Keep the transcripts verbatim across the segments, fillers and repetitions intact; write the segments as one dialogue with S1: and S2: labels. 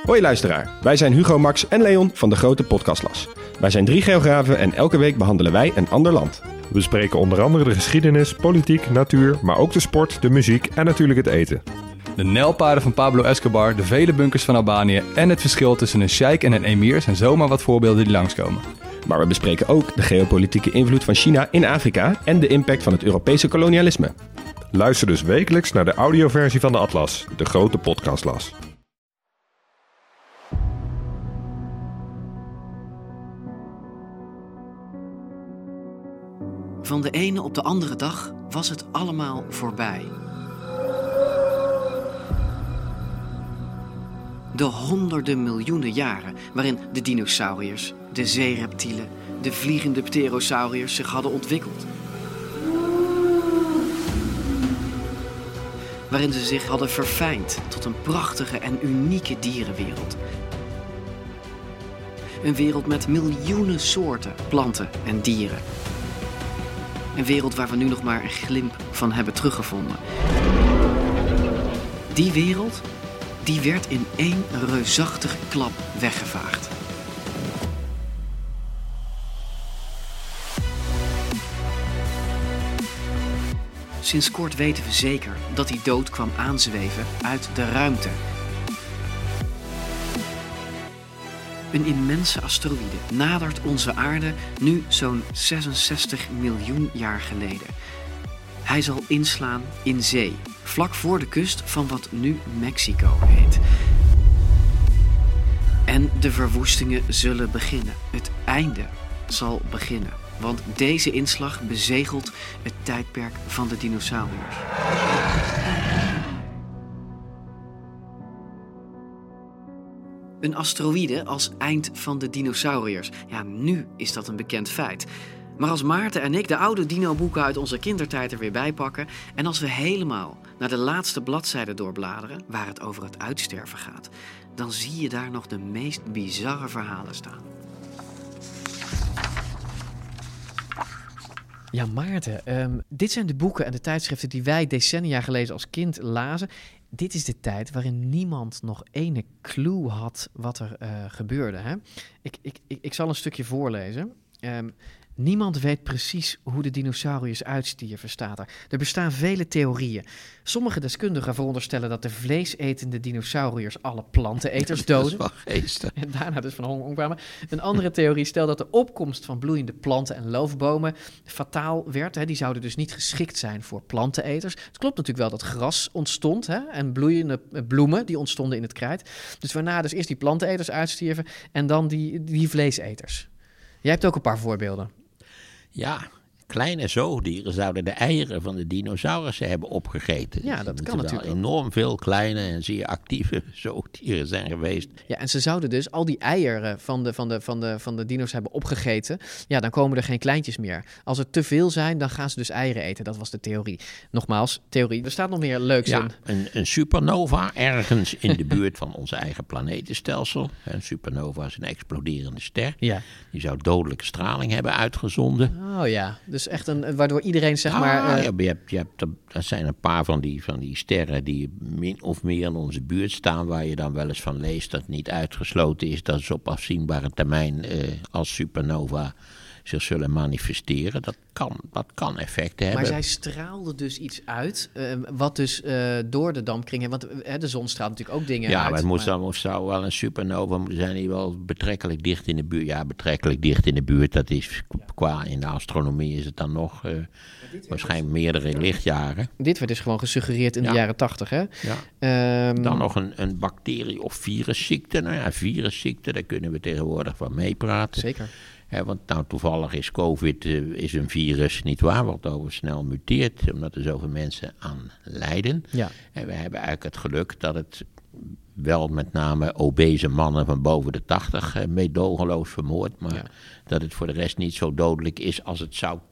S1: Hoi luisteraar, wij zijn Hugo, Max en Leon van de Grote Podcastlas. Wij zijn drie geografen en elke week behandelen wij een ander land.
S2: We bespreken onder andere de geschiedenis, politiek, natuur, maar ook de sport, de muziek en natuurlijk het eten.
S3: De nijlpaarden van Pablo Escobar, de vele bunkers van Albanië en het verschil tussen een sheik en een emir zijn zomaar wat voorbeelden die langskomen.
S1: Maar we bespreken ook de geopolitieke invloed van China in Afrika en de impact van het Europese kolonialisme.
S2: Luister dus wekelijks naar de audioversie van de Atlas, de Grote Podcastlas.
S4: Van de ene op de andere dag was het allemaal voorbij. De honderden miljoenen jaren waarin de dinosauriërs, de zeereptielen, de vliegende pterosauriërs zich hadden ontwikkeld. Waarin ze zich hadden verfijnd tot een prachtige en unieke dierenwereld. Een wereld met miljoenen soorten planten en dieren. Een wereld waar we nu nog maar een glimp van hebben teruggevonden. Die wereld, die werd in één reusachtige klap weggevaagd. Sinds kort weten we zeker dat die dood kwam aanzweven uit de ruimte. Een immense asteroïde nadert onze aarde nu zo'n zesenzestig miljoen jaar geleden. Hij zal inslaan in zee, vlak voor de kust van wat nu Mexico heet. En de verwoestingen zullen beginnen. Het einde zal beginnen. Want deze inslag bezegelt het tijdperk van de dinosauriërs. Een asteroïde als eind van de dinosauriërs. Ja, nu is dat een bekend feit. Maar als Maarten en ik de oude dino-boeken uit onze kindertijd er weer bij pakken en als we helemaal naar de laatste bladzijde doorbladeren, waar het over het uitsterven gaat, dan zie je daar nog de meest bizarre verhalen staan.
S5: Ja, Maarten, um, dit zijn de boeken en de tijdschriften die wij decennia geleden als kind lazen. Dit is de tijd waarin niemand nog ene clue had wat er uh, gebeurde. Hè? Ik, ik, ik, ik zal een stukje voorlezen. Um, Niemand weet precies hoe de dinosauriërs uitstierven, staat er. Er bestaan vele theorieën. Sommige deskundigen veronderstellen dat de vleesetende dinosauriërs alle planteneters doden.
S6: Dat is wel geestig.
S5: En daarna dus van honger omkwamen. Een andere theorie stelt dat de opkomst van bloeiende planten en loofbomen fataal werd. Hè. Die zouden dus niet geschikt zijn voor planteneters. Het klopt natuurlijk wel dat gras ontstond, hè, en bloeiende bloemen die ontstonden in het krijt. Dus waarna dus eerst die planteneters uitstierven en dan die, die vleeseters. Jij hebt ook een paar voorbeelden.
S6: Ja, kleine zoogdieren zouden de eieren van de dinosaurussen hebben opgegeten.
S5: Ja, dat
S6: dus
S5: kan natuurlijk
S6: wel enorm veel kleine en zeer actieve zoogdieren zijn geweest.
S5: Ja, en ze zouden dus al die eieren van de, van de, van de, van de dino's hebben opgegeten. Ja, dan komen er geen kleintjes meer. Als er te veel zijn, dan gaan ze dus eieren eten. Dat was de theorie. Nogmaals, theorie. Er staat nog meer leuks
S6: ja,
S5: in.
S6: Een, een supernova ergens in de buurt van ons eigen planetenstelsel. Een supernova is een exploderende ster.
S5: Ja.
S6: Die zou dodelijke straling hebben uitgezonden.
S5: Oh ja, dus echt een, waardoor iedereen zeg maar...
S6: Ah,
S5: uh...
S6: ja, je hebt, je hebt, er zijn een paar van die, van die sterren die min of meer in onze buurt staan, waar je dan wel eens van leest dat het niet uitgesloten is dat ze op afzienbare termijn uh, als supernova zich zullen manifesteren. Dat kan, dat kan effecten hebben.
S5: Maar zij straalde dus iets uit, uh, wat dus uh, door de dampkring... Want uh, de zon straalt natuurlijk ook dingen
S6: ja,
S5: uit.
S6: Ja, maar het moest
S5: maar...
S6: dan, zou wel een supernova moeten zijn die wel betrekkelijk dicht in de buurt... Ja, betrekkelijk dicht in de buurt, dat is qua in de astronomie is het dan nog uh, waarschijnlijk meerdere lichtjaren.
S5: Dit werd dus gewoon gesuggereerd in
S6: ja.
S5: de jaren tachtig, hè?
S6: Ja.
S5: Um...
S6: Dan nog een, een bacterie- of virusziekte. Nou ja, virusziekte, daar kunnen we tegenwoordig van meepraten.
S5: Zeker.
S6: Ja, want nou toevallig is COVID uh, is een virus, nietwaar, wat over snel muteert, omdat er zoveel mensen aan lijden.
S5: Ja.
S6: En we hebben eigenlijk het geluk dat het wel met name obese mannen van boven de tachtig uh, meedogenloos vermoordt, maar ja. dat het voor de rest niet zo dodelijk is als het zou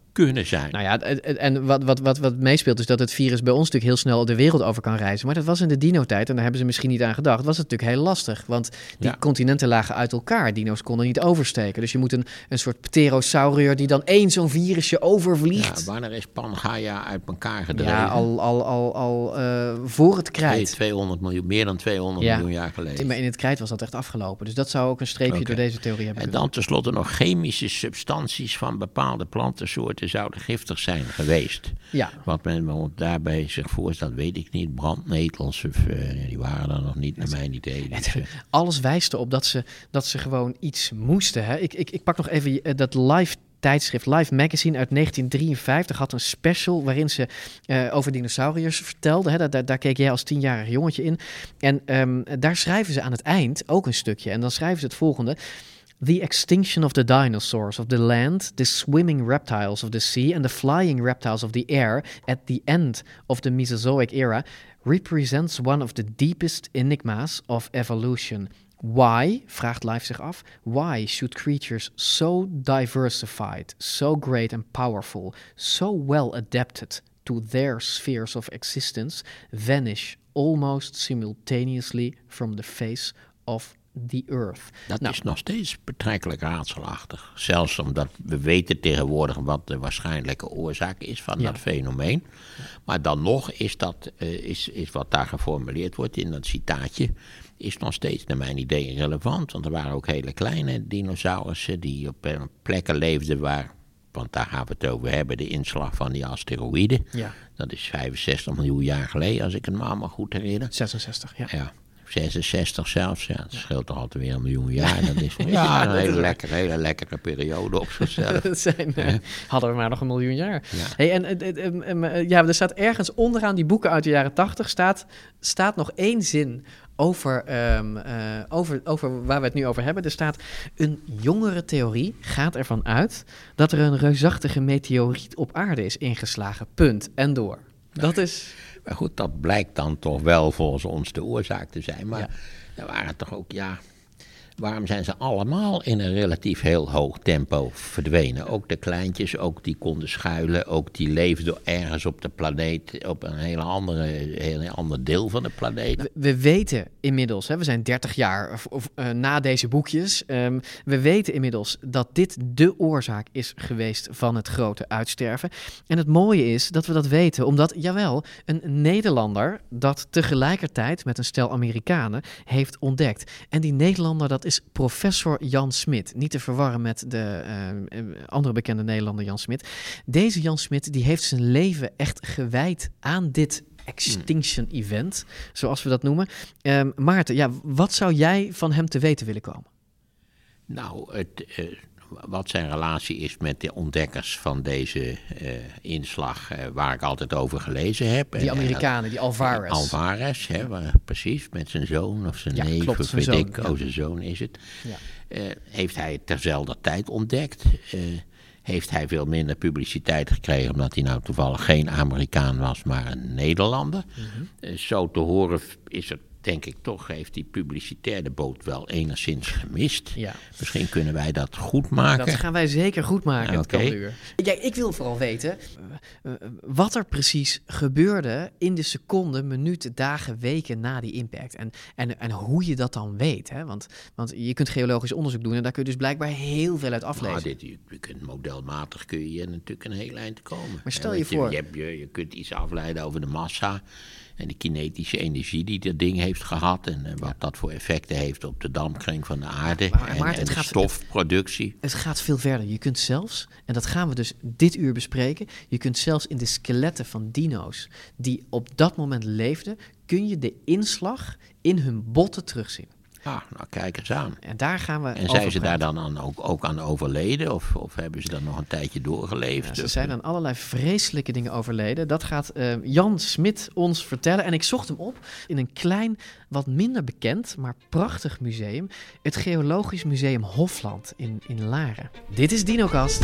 S6: kunnen zijn.
S5: Nou ja, en, en wat, wat, wat, wat meespeelt is dat het virus bij ons natuurlijk heel snel de wereld over kan reizen. Maar dat was in de dino-tijd, en daar hebben ze misschien niet aan gedacht, was het natuurlijk heel lastig. Want die
S6: Ja.
S5: continenten lagen uit elkaar. Dino's konden niet oversteken. Dus je moet een, een soort pterosaurier die dan één zo'n virusje overvliegt.
S6: Ja, wanneer is Pangaea uit elkaar gedreven?
S5: Ja, al, al, al, al uh, voor het
S6: Twee-
S5: krijt.
S6: tweehonderd miljoen, meer dan tweehonderd
S5: Ja.
S6: miljoen jaar geleden.
S5: Maar in het krijt was dat echt afgelopen. Dus dat zou ook een streepje
S6: Oké.
S5: door deze theorie hebben
S6: En
S5: gezet.
S6: dan tenslotte nog chemische substanties van bepaalde plantensoorten zouden giftig zijn geweest.
S5: Ja.
S6: Wat men bijvoorbeeld daarbij zich voorstelt, weet ik niet. Brandnetels, of, uh, die waren er nog niet, naar mijn idee. Dus, uh,
S5: Alles wijst erop dat ze, dat ze gewoon iets moesten. Hè? Ik, ik, ik pak nog even uh, dat live tijdschrift Life Magazine uit negentien drieënvijftig had een special waarin ze uh, over dinosauriërs vertelde. Hè? Daar, daar, daar keek jij als tienjarig jongetje in. En um, daar schrijven ze aan het eind ook een stukje. En dan schrijven ze het volgende. The extinction of the dinosaurs of the land, the swimming reptiles of the sea and the flying reptiles of the air at the end of the Mesozoic era represents one of the deepest enigmas of evolution. Why, vraagt Life zich af, why should creatures so diversified, so great and powerful, so well adapted to their spheres of existence vanish almost simultaneously from the face of the earth?
S6: dat
S5: Nou,
S6: is nog steeds betrekkelijk raadselachtig. Zelfs omdat we weten tegenwoordig wat de waarschijnlijke oorzaak is van
S5: Ja.
S6: dat fenomeen. Maar dan nog is, dat, uh, is, is wat daar geformuleerd wordt in dat citaatje, is nog steeds naar mijn idee relevant. Want er waren ook hele kleine dinosaurussen die op uh, plekken leefden waar, want daar gaan we het over hebben, de inslag van die asteroïden.
S5: Ja.
S6: Dat is vijfenzestig miljoen jaar geleden, als ik het me allemaal goed herinner.
S5: zesenzestig, ja.
S6: Ja, zesenzestig zelfs. Ja, dat scheelt toch altijd weer een miljoen jaar. Dat is ja,
S5: Ja,
S6: een
S5: dat is
S6: hele,
S5: waar.
S6: lekkere, hele lekkere periode op zichzelf.
S5: Dat zijn, uh, hadden we maar nog een miljoen jaar.
S6: Ja.
S5: Hey, en uh, uh, uh, uh, ja, er staat ergens onderaan die boeken uit de jaren tachtig staat, staat nog één zin over, um, uh, over, over waar we het nu over hebben. Er staat: een jongere theorie gaat ervan uit dat er een reusachtige meteoriet op aarde is ingeslagen. Punt. En door. Dat is...
S6: Maar goed, dat blijkt dan toch wel volgens ons de oorzaak te zijn. Maar
S5: Ja.
S6: er waren toch ook, ja... Waarom zijn ze allemaal in een relatief heel hoog tempo verdwenen? Ook de kleintjes, ook die konden schuilen, ook die leefden ergens op de planeet, op een hele andere, heel ander deel van de planeet.
S5: We, we weten inmiddels, hè, we zijn dertig jaar of, of, uh, na deze boekjes. Um, we weten inmiddels dat dit de oorzaak is geweest van het grote uitsterven. En het mooie is dat we dat weten, omdat, jawel, een Nederlander dat tegelijkertijd met een stel Amerikanen heeft ontdekt. En die Nederlander, dat is professor Jan Smit. Niet te verwarren met de uh, andere bekende Nederlander Jan Smit. Deze Jan Smit, die heeft zijn leven echt gewijd aan dit extinction event, zoals we dat noemen. Um, Maarten, ja, wat zou jij van hem te weten willen komen?
S6: Nou, het, uh, wat zijn relatie is met de ontdekkers van deze uh, inslag, uh, waar ik altijd over gelezen heb.
S5: Die Amerikanen, die Alvarez.
S6: Alvarez, hè, waar, precies, met zijn zoon of zijn
S5: Ja,
S6: neef,
S5: klopt,
S6: of
S5: zijn
S6: weet
S5: zoon,
S6: ik,
S5: ja.
S6: oh, zijn zoon is het.
S5: Ja.
S6: Uh, heeft hij terzelfde tijd ontdekt. Uh, heeft hij veel minder publiciteit gekregen, omdat hij nou toevallig geen Amerikaan was, maar een Nederlander.
S5: Mm-hmm.
S6: Uh, zo te horen is het, denk ik toch, heeft die publicitaire boot wel enigszins gemist.
S5: Ja.
S6: Misschien kunnen wij dat goed maken.
S5: Dat gaan wij zeker goed maken,
S6: Ja,
S5: het
S6: oké.
S5: komende uur. Ja, ik wil vooral weten uh, uh, wat er precies gebeurde in de seconden, minuten, dagen, weken na die impact. En, en, en hoe je dat dan weet. Hè? Want, want je kunt geologisch onderzoek doen en daar kun je dus blijkbaar heel veel uit aflezen.
S6: Nou, dit, je, je kunt modelmatig kun je natuurlijk een heel eind komen.
S5: Maar stel
S6: En
S5: je
S6: wat
S5: voor-
S6: Je, hebt, je, je kunt iets afleiden over de massa en de kinetische energie die dat ding heeft gehad. En uh, wat dat voor effecten heeft op de dampkring van de aarde.
S5: Maar-
S6: en
S5: maar
S6: en
S5: het
S6: de
S5: gaat-
S6: stofproductie.
S5: Het gaat veel verder. Je kunt zelfs, en dat gaan we dus dit uur bespreken, je kunt zelfs in de skeletten van dino's die op dat moment leefden, kun je de inslag in hun botten terugzien.
S6: Ah, nou kijk eens aan.
S5: En daar gaan we
S6: En
S5: over
S6: zijn ze daar
S5: praten.
S6: dan aan ook, ook aan overleden? Of, of hebben ze dan nog een tijdje doorgeleefd?
S5: Ja, ze
S6: Of-
S5: zijn aan allerlei vreselijke dingen overleden. Dat gaat uh, Jan Smit ons vertellen. En ik zocht hem op in een klein, wat minder bekend, maar prachtig museum. Het Geologisch Museum Hofland in, in Laren. Dit is DinoCast.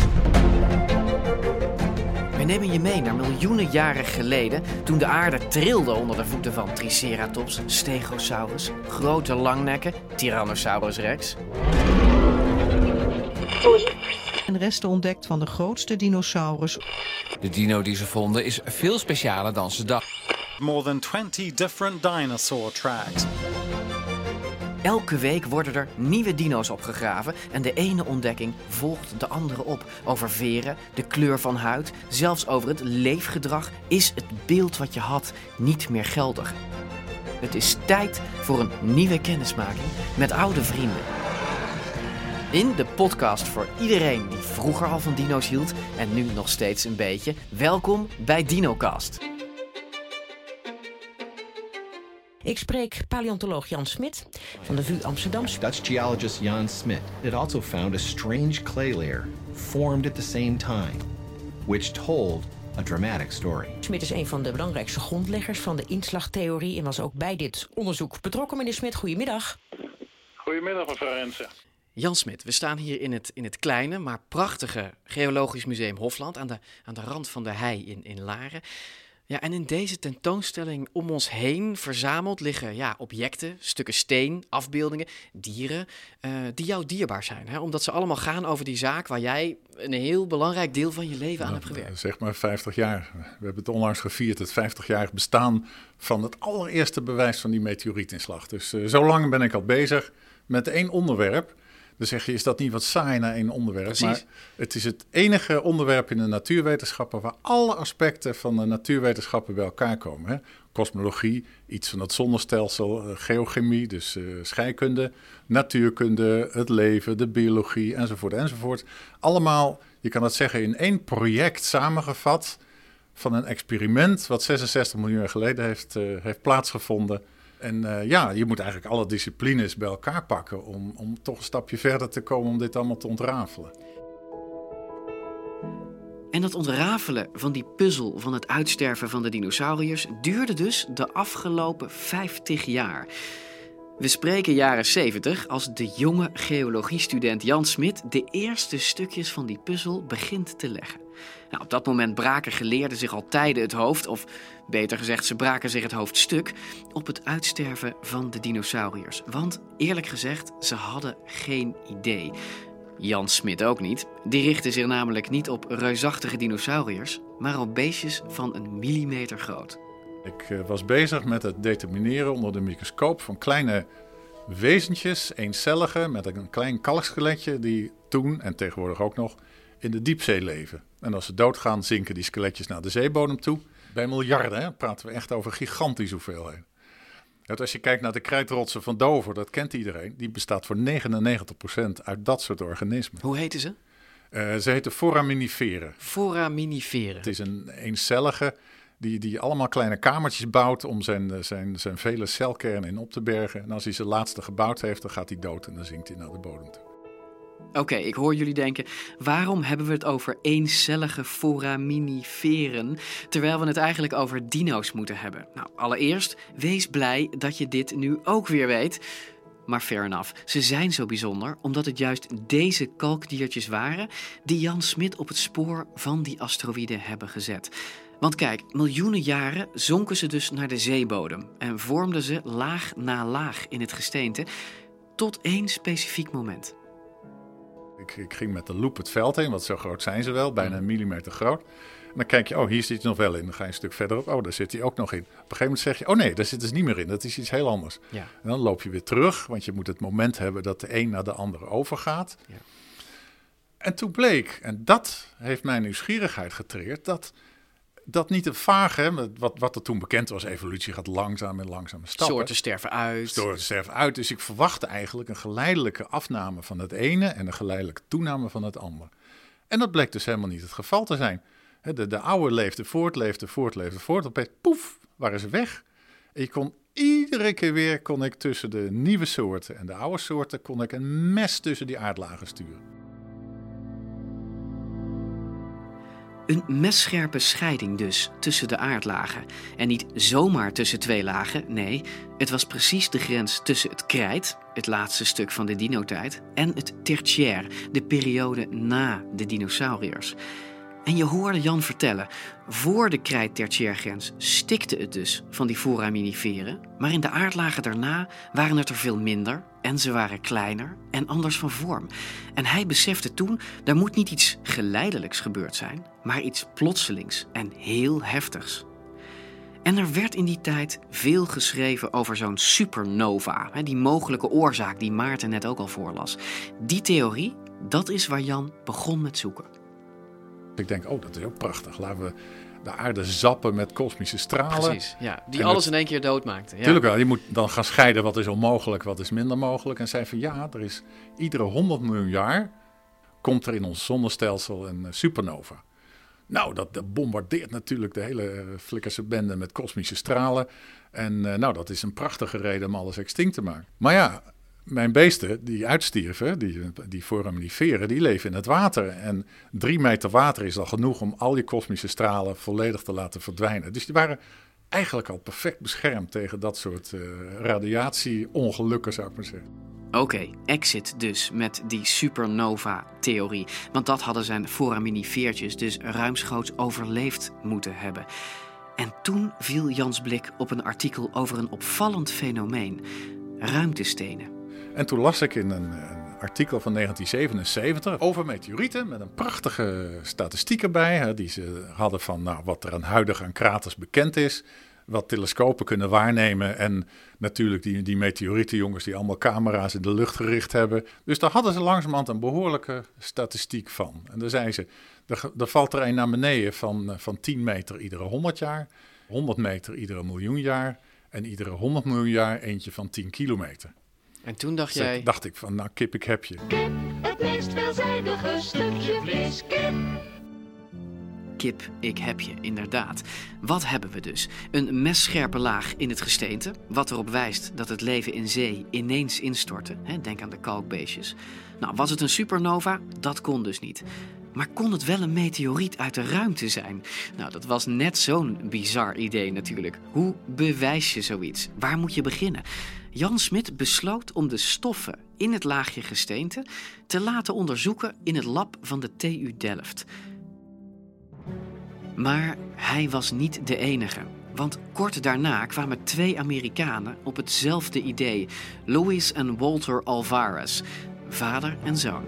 S4: We nemen je mee naar miljoenen jaren geleden, toen de aarde trilde onder de voeten van Triceratops, Stegosaurus, grote langnekken, Tyrannosaurus rex.
S7: En resten ontdekt van de grootste dinosaurus.
S8: De dino die ze vonden is veel specialer dan ze dachten.
S9: More than twenty different dinosaur tracks.
S4: Elke week worden er nieuwe dino's opgegraven en de ene ontdekking volgt de andere op. Over veren, de kleur van huid, zelfs over het leefgedrag is het beeld wat je had niet meer geldig. Het is tijd voor een nieuwe kennismaking met oude vrienden. In de podcast voor iedereen die vroeger al van dino's hield en nu nog steeds een beetje. Welkom bij DinoCast.
S10: Ik spreek paleontoloog Jan Smit van de V U Amsterdam.
S11: Dutch geologist Jan Smit had also found a strange clay layer formed at the same time, which told a dramatic story.
S10: Smit is een van de belangrijkste grondleggers van de inslagtheorie en was ook bij dit onderzoek betrokken. Meneer Smit, goedemiddag.
S12: Goedemiddag, mevrouw Rensen.
S5: Jan Smit, we staan hier in het, in het kleine, maar prachtige Geologisch Museum Hofland aan de, aan de rand van de hei in, in Laren. Ja, en in deze tentoonstelling om ons heen verzameld liggen ja, objecten, stukken steen, afbeeldingen, dieren, uh, die jou dierbaar zijn. Hè? Omdat ze allemaal gaan over die zaak waar jij een heel belangrijk deel van je leven aan hebt gewerkt.
S12: Zeg maar vijftig jaar. We hebben het onlangs gevierd, het vijftig-jarig bestaan van het allereerste bewijs van die meteorietinslag. Dus uh, zo lang ben ik al bezig met één onderwerp. Dan zeg je, is dat niet wat saai naar één onderwerp?
S5: Precies.
S12: Maar het is het enige onderwerp in de natuurwetenschappen waar alle aspecten van de natuurwetenschappen bij elkaar komen. Hè? Kosmologie, iets van het zonnestelsel, geochemie, dus uh, scheikunde, natuurkunde, het leven, de biologie enzovoort enzovoort. Allemaal, je kan het zeggen, in één project samengevat van een experiment wat zesenzestig miljoen jaar geleden heeft, uh, heeft plaatsgevonden. En uh, ja, je moet eigenlijk alle disciplines bij elkaar pakken om, om toch een stapje verder te komen om dit allemaal te ontrafelen.
S4: En dat ontrafelen van die puzzel van het uitsterven van de dinosauriërs duurde dus de afgelopen vijftig jaar. We spreken jaren zeventig als de jonge geologiestudent Jan Smit de eerste stukjes van die puzzel begint te leggen. Nou, op dat moment braken geleerden zich al tijden het hoofd, of beter gezegd, ze braken zich het hoofd stuk op het uitsterven van de dinosauriërs. Want eerlijk gezegd, ze hadden geen idee. Jan Smit ook niet. Die richtte zich namelijk niet op reusachtige dinosauriërs, maar op beestjes van een millimeter groot.
S12: Ik uh, was bezig met het determineren onder de microscoop van kleine wezentjes, eencellige, met een klein kalkskeletje die toen en tegenwoordig ook nog in de diepzee leven. En als ze doodgaan, zinken die skeletjes naar de zeebodem toe. Bij miljarden hè, praten we echt over gigantische hoeveelheden. Dat als je kijkt naar de krijtrotsen van Dover, dat kent iedereen, die bestaat voor negenennegentig procent uit dat soort organismen.
S5: Hoe heten ze?
S12: Uh, ze heten foraminiferen.
S5: Foraminiferen.
S12: Het is een eencellige die, die allemaal kleine kamertjes bouwt om zijn, zijn, zijn vele celkernen in op te bergen. En als hij zijn laatste gebouwd heeft, dan gaat hij dood en dan zinkt hij naar de bodem toe.
S4: Oké, okay, ik hoor jullie denken, waarom hebben we het over eencellige foraminiferen, terwijl we het eigenlijk over dino's moeten hebben? Nou, allereerst, wees blij dat je dit nu ook weer weet. Maar fair enough, ze zijn zo bijzonder omdat het juist deze kalkdiertjes waren die Jan Smit op het spoor van die asteroïden hebben gezet. Want kijk, miljoenen jaren zonken ze dus naar de zeebodem en vormden ze laag na laag in het gesteente tot één specifiek moment.
S12: Ik, ik ging met de loop het veld heen, want zo groot zijn ze wel, bijna een millimeter groot. En dan kijk je, oh, hier zit hij nog wel in. Dan ga je een stuk verderop, oh, daar zit hij ook nog in. Op een gegeven moment zeg je, oh nee, daar zit dus niet meer in. Dat is iets heel anders.
S5: Ja.
S12: En dan loop je weer terug, want je moet het moment hebben dat de een naar de andere overgaat.
S5: Ja.
S12: En toen bleek, en dat heeft mijn nieuwsgierigheid getriggerd, dat dat niet een vage, wat, wat er toen bekend was, evolutie gaat langzaam en langzame stappen.
S5: Soorten sterven uit.
S12: Soorten sterven uit. Dus ik verwachtte eigenlijk een geleidelijke afname van het ene en een geleidelijke toename van het andere. En dat bleek dus helemaal niet het geval te zijn. De, de oude leefde voort, leefde voort, leefde voort. Opeens, poef, waren ze weg. En je kon iedere keer weer, kon ik tussen de nieuwe soorten en de oude soorten, kon ik een mes tussen die aardlagen sturen.
S4: Een messcherpe scheiding dus tussen de aardlagen. En niet zomaar tussen twee lagen, nee, het was precies de grens tussen het krijt, het laatste stuk van de dinotijd, en het tertiair, de periode na de dinosauriërs. En je hoorde Jan vertellen, voor de krijt-tertiairgrens stikte het dus van die foraminiferen, maar in de aardlagen daarna waren het er veel minder en ze waren kleiner en anders van vorm. En hij besefte toen, er moet niet iets geleidelijks gebeurd zijn, maar iets plotselings en heel heftigs. En er werd in die tijd veel geschreven over zo'n supernova, die mogelijke oorzaak die Maarten net ook al voorlas. Die theorie, dat is waar Jan begon met zoeken.
S12: Ik denk, oh, dat is ook prachtig. Laten we de aarde zappen met kosmische stralen.
S5: Precies, ja. Die
S12: en
S5: alles
S12: het,
S5: in één keer doodmaakten. Ja.
S12: Tuurlijk wel. Je moet dan gaan scheiden wat is onmogelijk, wat is minder mogelijk. En zei van ja, er is iedere honderd miljoen jaar komt er in ons zonnestelsel een supernova. Nou, dat, dat bombardeert natuurlijk de hele uh, flikkerse bende met kosmische stralen. En uh, nou, dat is een prachtige reden om alles extinct te maken. Maar ja, mijn beesten die uitstierven, die, die foraminiferen, die leven in het water. En drie meter water is al genoeg om al die kosmische stralen volledig te laten verdwijnen. Dus die waren eigenlijk al perfect beschermd tegen dat soort uh, radiatie-ongelukken, zou ik maar zeggen.
S4: Oké, okay, exit dus met die supernova-theorie. Want dat hadden zijn foraminifeertjes dus ruimschoots overleefd moeten hebben. En toen viel Jans blik op een artikel over een opvallend fenomeen. Ruimtestenen.
S12: En toen las ik in een, een artikel van negentien zevenenzeventig over meteorieten met een prachtige statistiek erbij. Hè, die ze hadden van nou, wat er aan huidig aan kraters bekend is. Wat telescopen kunnen waarnemen. En natuurlijk die, die meteorietenjongens die allemaal camera's in de lucht gericht hebben. Dus daar hadden ze langzamerhand een behoorlijke statistiek van. En dan zeiden ze, er, er valt er een naar beneden van, van tien meter iedere honderd jaar. honderd meter iedere miljoen jaar. En iedere honderd miljoen jaar eentje van tien kilometer.
S5: En toen dacht
S12: dus
S5: jij...
S12: dacht ik van, nou kip, ik heb je.
S13: Kip, het meest veelzijdige stukje vlees, kip.
S4: Kip, ik heb je, inderdaad. Wat hebben we dus? Een messcherpe laag in het gesteente, wat erop wijst dat het leven in zee ineens instortte. Denk aan de kalkbeestjes. Nou, was het een supernova? Dat kon dus niet. Maar kon het wel een meteoriet uit de ruimte zijn? Nou, dat was net zo'n bizar idee natuurlijk. Hoe bewijs je zoiets? Waar moet je beginnen? Jan Smit besloot om de stoffen in het laagje gesteente te laten onderzoeken in het lab van de T U Delft. Maar hij was niet de enige. Want kort daarna kwamen twee Amerikanen op hetzelfde idee. Luis en Walter Alvarez, vader en zoon.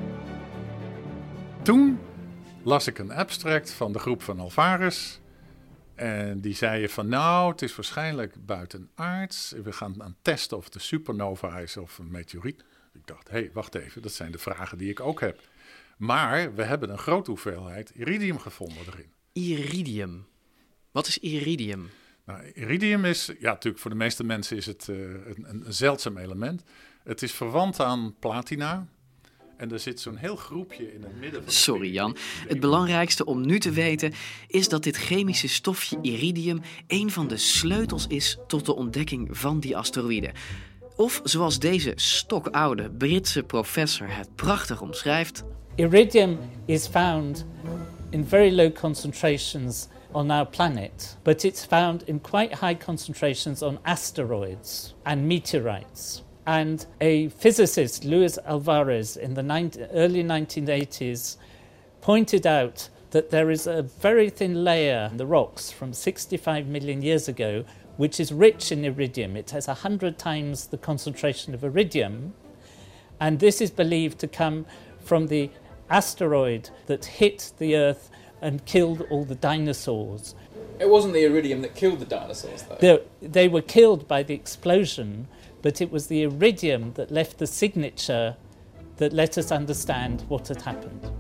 S12: Toen las ik een abstract van de groep van Alvarez. En die zeiden van nou, het is waarschijnlijk buitenaards. We gaan aan testen of het een supernova is of een meteoriet. Ik dacht, hé, hey, wacht even, dat zijn de vragen die ik ook heb. Maar we hebben een grote hoeveelheid iridium gevonden erin.
S5: Iridium. Wat is iridium?
S12: Nou, iridium is, ja, natuurlijk voor de meeste mensen is het uh, een, een zeldzaam element. Het is verwant aan platina. En er zit zo'n heel groepje in het midden van...
S4: Sorry Jan, het belangrijkste om nu te weten is dat dit chemische stofje iridium een van de sleutels is tot de ontdekking van die asteroïde. Of zoals deze stokoude Britse professor het prachtig omschrijft...
S14: Iridium is found in very low concentrations on our planet, but it's found in quite high concentrations on asteroids and meteorites. And a physicist, Luis Alvarez, in the early nineteen eighties, pointed out that there is a very thin layer in the rocks from sixty-five million years ago, which is rich in iridium. It has one hundred times the concentration of iridium. And this is believed to come from the asteroid that hit the Earth and killed all the dinosaurs.
S15: It wasn't the iridium that killed the dinosaurs, though.
S14: They, they were killed by the explosion, but it was the iridium that left the signature that let us understand what had happened.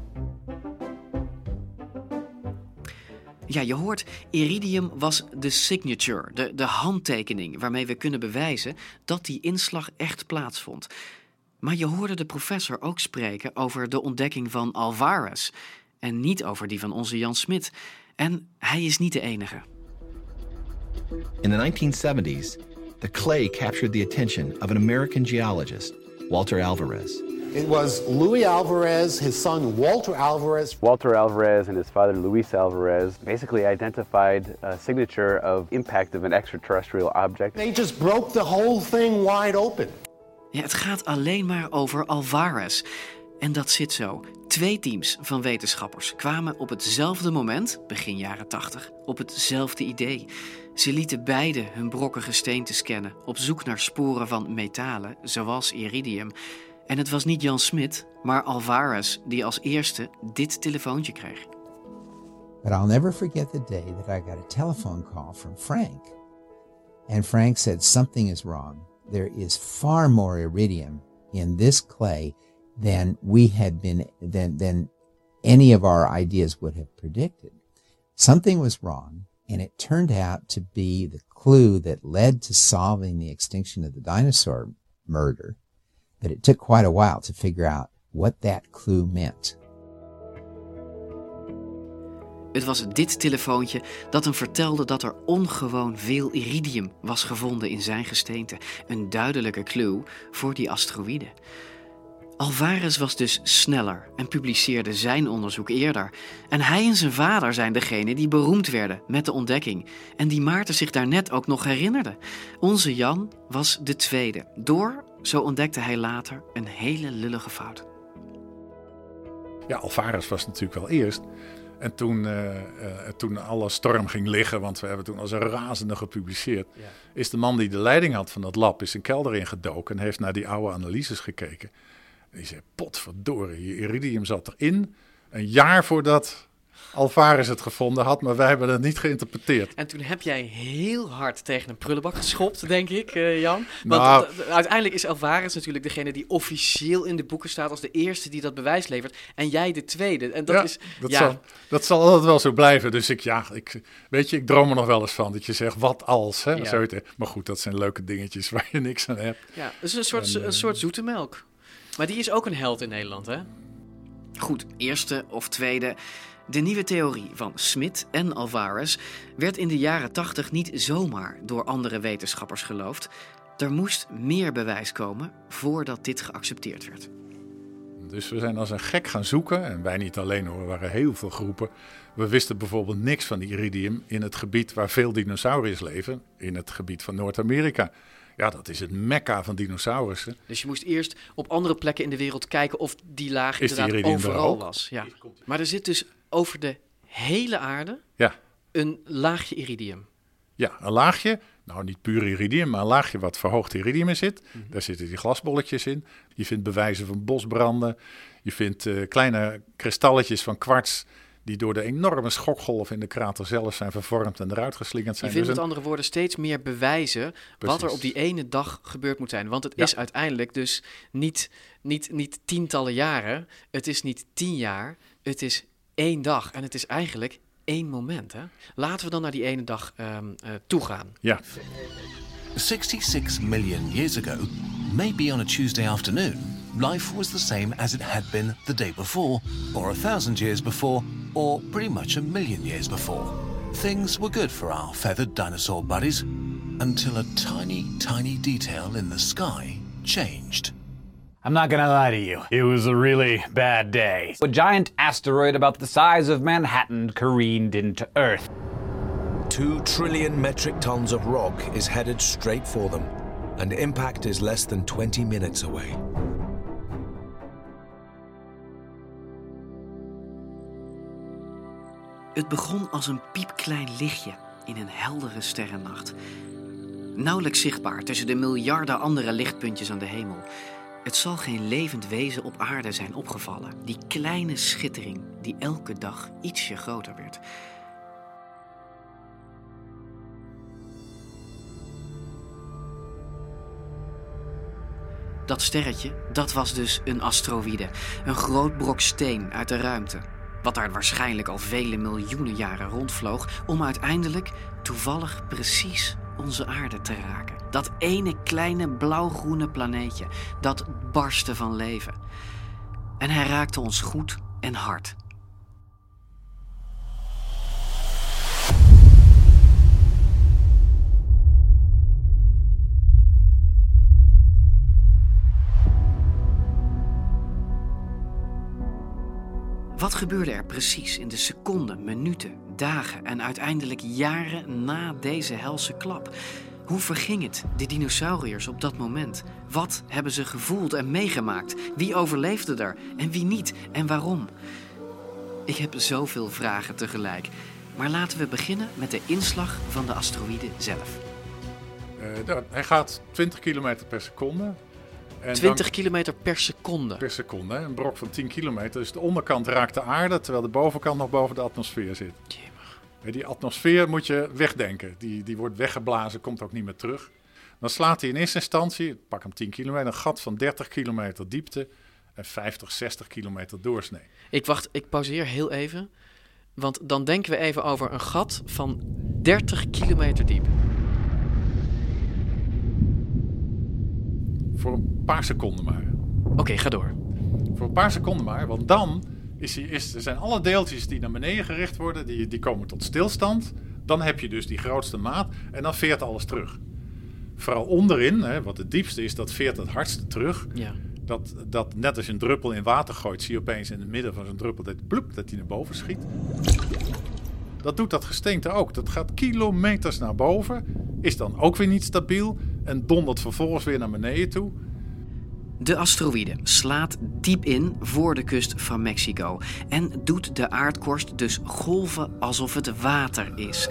S4: Ja, je hoort, iridium was de signature, de, de handtekening waarmee we kunnen bewijzen dat die inslag echt plaatsvond. Maar je hoorde de professor ook spreken over de ontdekking van Alvarez en niet over die van onze Jan Smit. En hij is niet de enige.
S16: In the nineteen seventies, the clay captured the attention of an American geologist, Walter Alvarez.
S17: It was Luis Alvarez, his son Walter Alvarez.
S18: Walter Alvarez and his father Luis Alvarez basically identified a signature of impact of an extraterrestrial object.
S17: They just broke the whole thing wide open.
S4: Ja, het gaat alleen maar over Alvarez. En dat zit zo. Twee teams van wetenschappers kwamen op hetzelfde moment, begin jaren tachtig, op hetzelfde idee. Ze lieten beide hun brokkige gesteente scannen, op zoek naar sporen van metalen, zoals iridium. En het was niet Jan Smit, maar Alvarez die als eerste dit telefoontje kreeg.
S19: But I'll never forget the day that I got a telephone call from Frank. And Frank said, something is wrong. There is far more iridium in this clay than we had been, than, than any of our ideas would have predicted. Something was wrong, and it turned out to be the clue that led to solving the extinction of the dinosaur murder. But it took quite a while to figure out what that clue meant.
S4: Het was dit telefoontje dat hem vertelde dat er ongewoon veel iridium was gevonden in zijn gesteente. Een duidelijke clue voor die asteroïde. Alvarez was dus sneller en publiceerde zijn onderzoek eerder. En hij en zijn vader zijn degene die beroemd werden met de ontdekking. En die Maarten zich daarnet ook nog herinnerde. Onze Jan was de tweede. Door, zo ontdekte hij later, een hele lullige fout.
S12: Ja, Alvarez was natuurlijk wel eerst. En toen, uh, uh, toen alle storm ging liggen, want we hebben toen als een razende gepubliceerd, ja. is de man die de leiding had van dat lab, is een kelder ingedoken en heeft naar die oude analyses gekeken. En die zei, potverdorie, je iridium zat erin. Een jaar voordat Alvarez het gevonden had, maar wij hebben het niet geïnterpreteerd.
S5: En toen heb jij heel hard tegen een prullenbak geschopt, denk ik, uh, Jan. Want
S12: nou,
S5: d- d- uiteindelijk is Alvarez natuurlijk degene die officieel in de boeken staat als de eerste die dat bewijs levert. En jij de tweede. En dat
S12: ja,
S5: is,
S12: dat,
S5: ja.
S12: zal, dat zal altijd wel zo blijven. Dus ik, ja, ik, weet je, ik droom er nog wel eens van dat je zegt, wat als, hè?
S5: Ja.
S12: Zo het, maar goed, dat zijn leuke dingetjes waar je niks aan hebt.
S5: Ja, het is een soort,
S12: En, uh,
S5: een soort zoete melk. Maar die is ook een held in Nederland, hè?
S4: Goed, eerste of tweede. De nieuwe theorie van Smit en Alvarez werd in de jaren tachtig niet zomaar door andere wetenschappers geloofd. Er moest meer bewijs komen voordat dit geaccepteerd werd.
S12: Dus we zijn als een gek gaan zoeken. En wij niet alleen hoor, er waren heel veel groepen. We wisten bijvoorbeeld niks van iridium in het gebied waar veel dinosauriërs leven. In het gebied van Noord-Amerika. Ja, dat is het mekka van dinosaurussen.
S5: Dus je moest eerst op andere plekken in de wereld kijken of die laag
S12: Is
S5: inderdaad
S12: die
S5: overal was. Ja. Maar er zit dus over de hele aarde
S12: ja.
S5: een laagje iridium.
S12: Ja, een laagje, nou niet puur iridium, maar een laagje wat verhoogd iridium in zit. Mm-hmm. Daar zitten die glasbolletjes in. Je vindt bewijzen van bosbranden. Je vindt uh, kleine kristalletjes van kwarts die door de enorme schokgolf in de krater zelf zijn vervormd en eruit geslingerd zijn.
S5: Je vindt
S12: dus
S5: met
S12: een...
S5: andere woorden steeds meer bewijzen Precies. wat er op die ene dag gebeurd moet zijn. Want het ja. is uiteindelijk dus niet, niet, niet tientallen jaren. Het is niet tien jaar. Het is één dag. En het is eigenlijk één moment. Hè? Laten we dan naar die ene dag um, uh, toegaan.
S12: Ja.
S20: sixty-six million years ago, maybe on a Tuesday afternoon, life was the same as it had been the day before, or a thousand years before, or pretty much a million years before. Things were good for our feathered dinosaur buddies, until a tiny, tiny detail in the sky changed.
S21: I'm not gonna lie to you, it was a really bad day. A giant asteroid about the size of Manhattan careened into Earth.
S22: Two trillion metric tons of rock is headed straight for them, and impact is less than twenty minutes away.
S4: Het begon als een piepklein lichtje in een heldere sterrennacht. Nauwelijks zichtbaar tussen de miljarden andere lichtpuntjes aan de hemel. Het zal geen levend wezen op aarde zijn opgevallen. Die kleine schittering die elke dag ietsje groter werd. Dat sterretje, dat was dus een asteroïde. Een groot brok steen uit de ruimte. Wat daar waarschijnlijk al vele miljoenen jaren rondvloog, om uiteindelijk toevallig precies onze aarde te raken. Dat ene kleine blauwgroene planeetje, dat barstte van leven. En hij raakte ons goed en hard. Wat gebeurde er precies in de seconden, minuten, dagen en uiteindelijk jaren na deze helse klap? Hoe verging het de dinosauriërs op dat moment? Wat hebben ze gevoeld en meegemaakt? Wie overleefde er en wie niet en waarom? Ik heb zoveel vragen tegelijk. Maar laten we beginnen met de inslag van de asteroïde zelf.
S12: Uh, hij gaat twintig kilometer per seconde. En
S5: twintig
S12: dan,
S5: kilometer per seconde?
S12: Per seconde, hè? Een brok van tien kilometer. Dus de onderkant raakt de aarde, terwijl de bovenkant nog boven de atmosfeer zit. Jemig. Die atmosfeer moet je wegdenken. Die, die wordt weggeblazen, komt ook niet meer terug. Dan slaat hij in eerste instantie, pak hem tien kilometer, een gat van dertig kilometer diepte en vijftig, zestig kilometer doorsnee.
S5: Ik wacht, ik pauzeer heel even. Want dan denken we even over een gat van dertig kilometer diep.
S12: Voor een paar seconden maar.
S5: Oké, okay, ga door.
S12: Voor een paar seconden maar, want dan is hij, is, er zijn alle deeltjes die naar beneden gericht worden, die, die komen tot stilstand. Dan heb je dus die grootste maat en dan veert alles terug. Vooral onderin, hè, wat het diepste is, dat veert het hardste terug.
S5: Ja.
S12: Dat, dat net als je een druppel in water gooit, zie je opeens in het midden van zo'n druppel dat, bloep, dat die naar boven schiet. Dat doet dat gesteente ook. Dat gaat kilometers naar boven, is dan ook weer niet stabiel en dondert vervolgens weer naar beneden toe.
S4: De asteroïde slaat diep in voor de kust van Mexico en doet de aardkorst dus golven alsof het water is.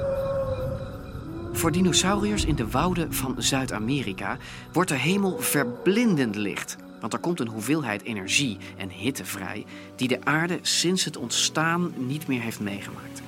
S4: Voor dinosauriërs in de wouden van Zuid-Amerika wordt de hemel verblindend licht. Want er komt een hoeveelheid energie en hitte vrij die de aarde sinds het ontstaan niet meer heeft meegemaakt.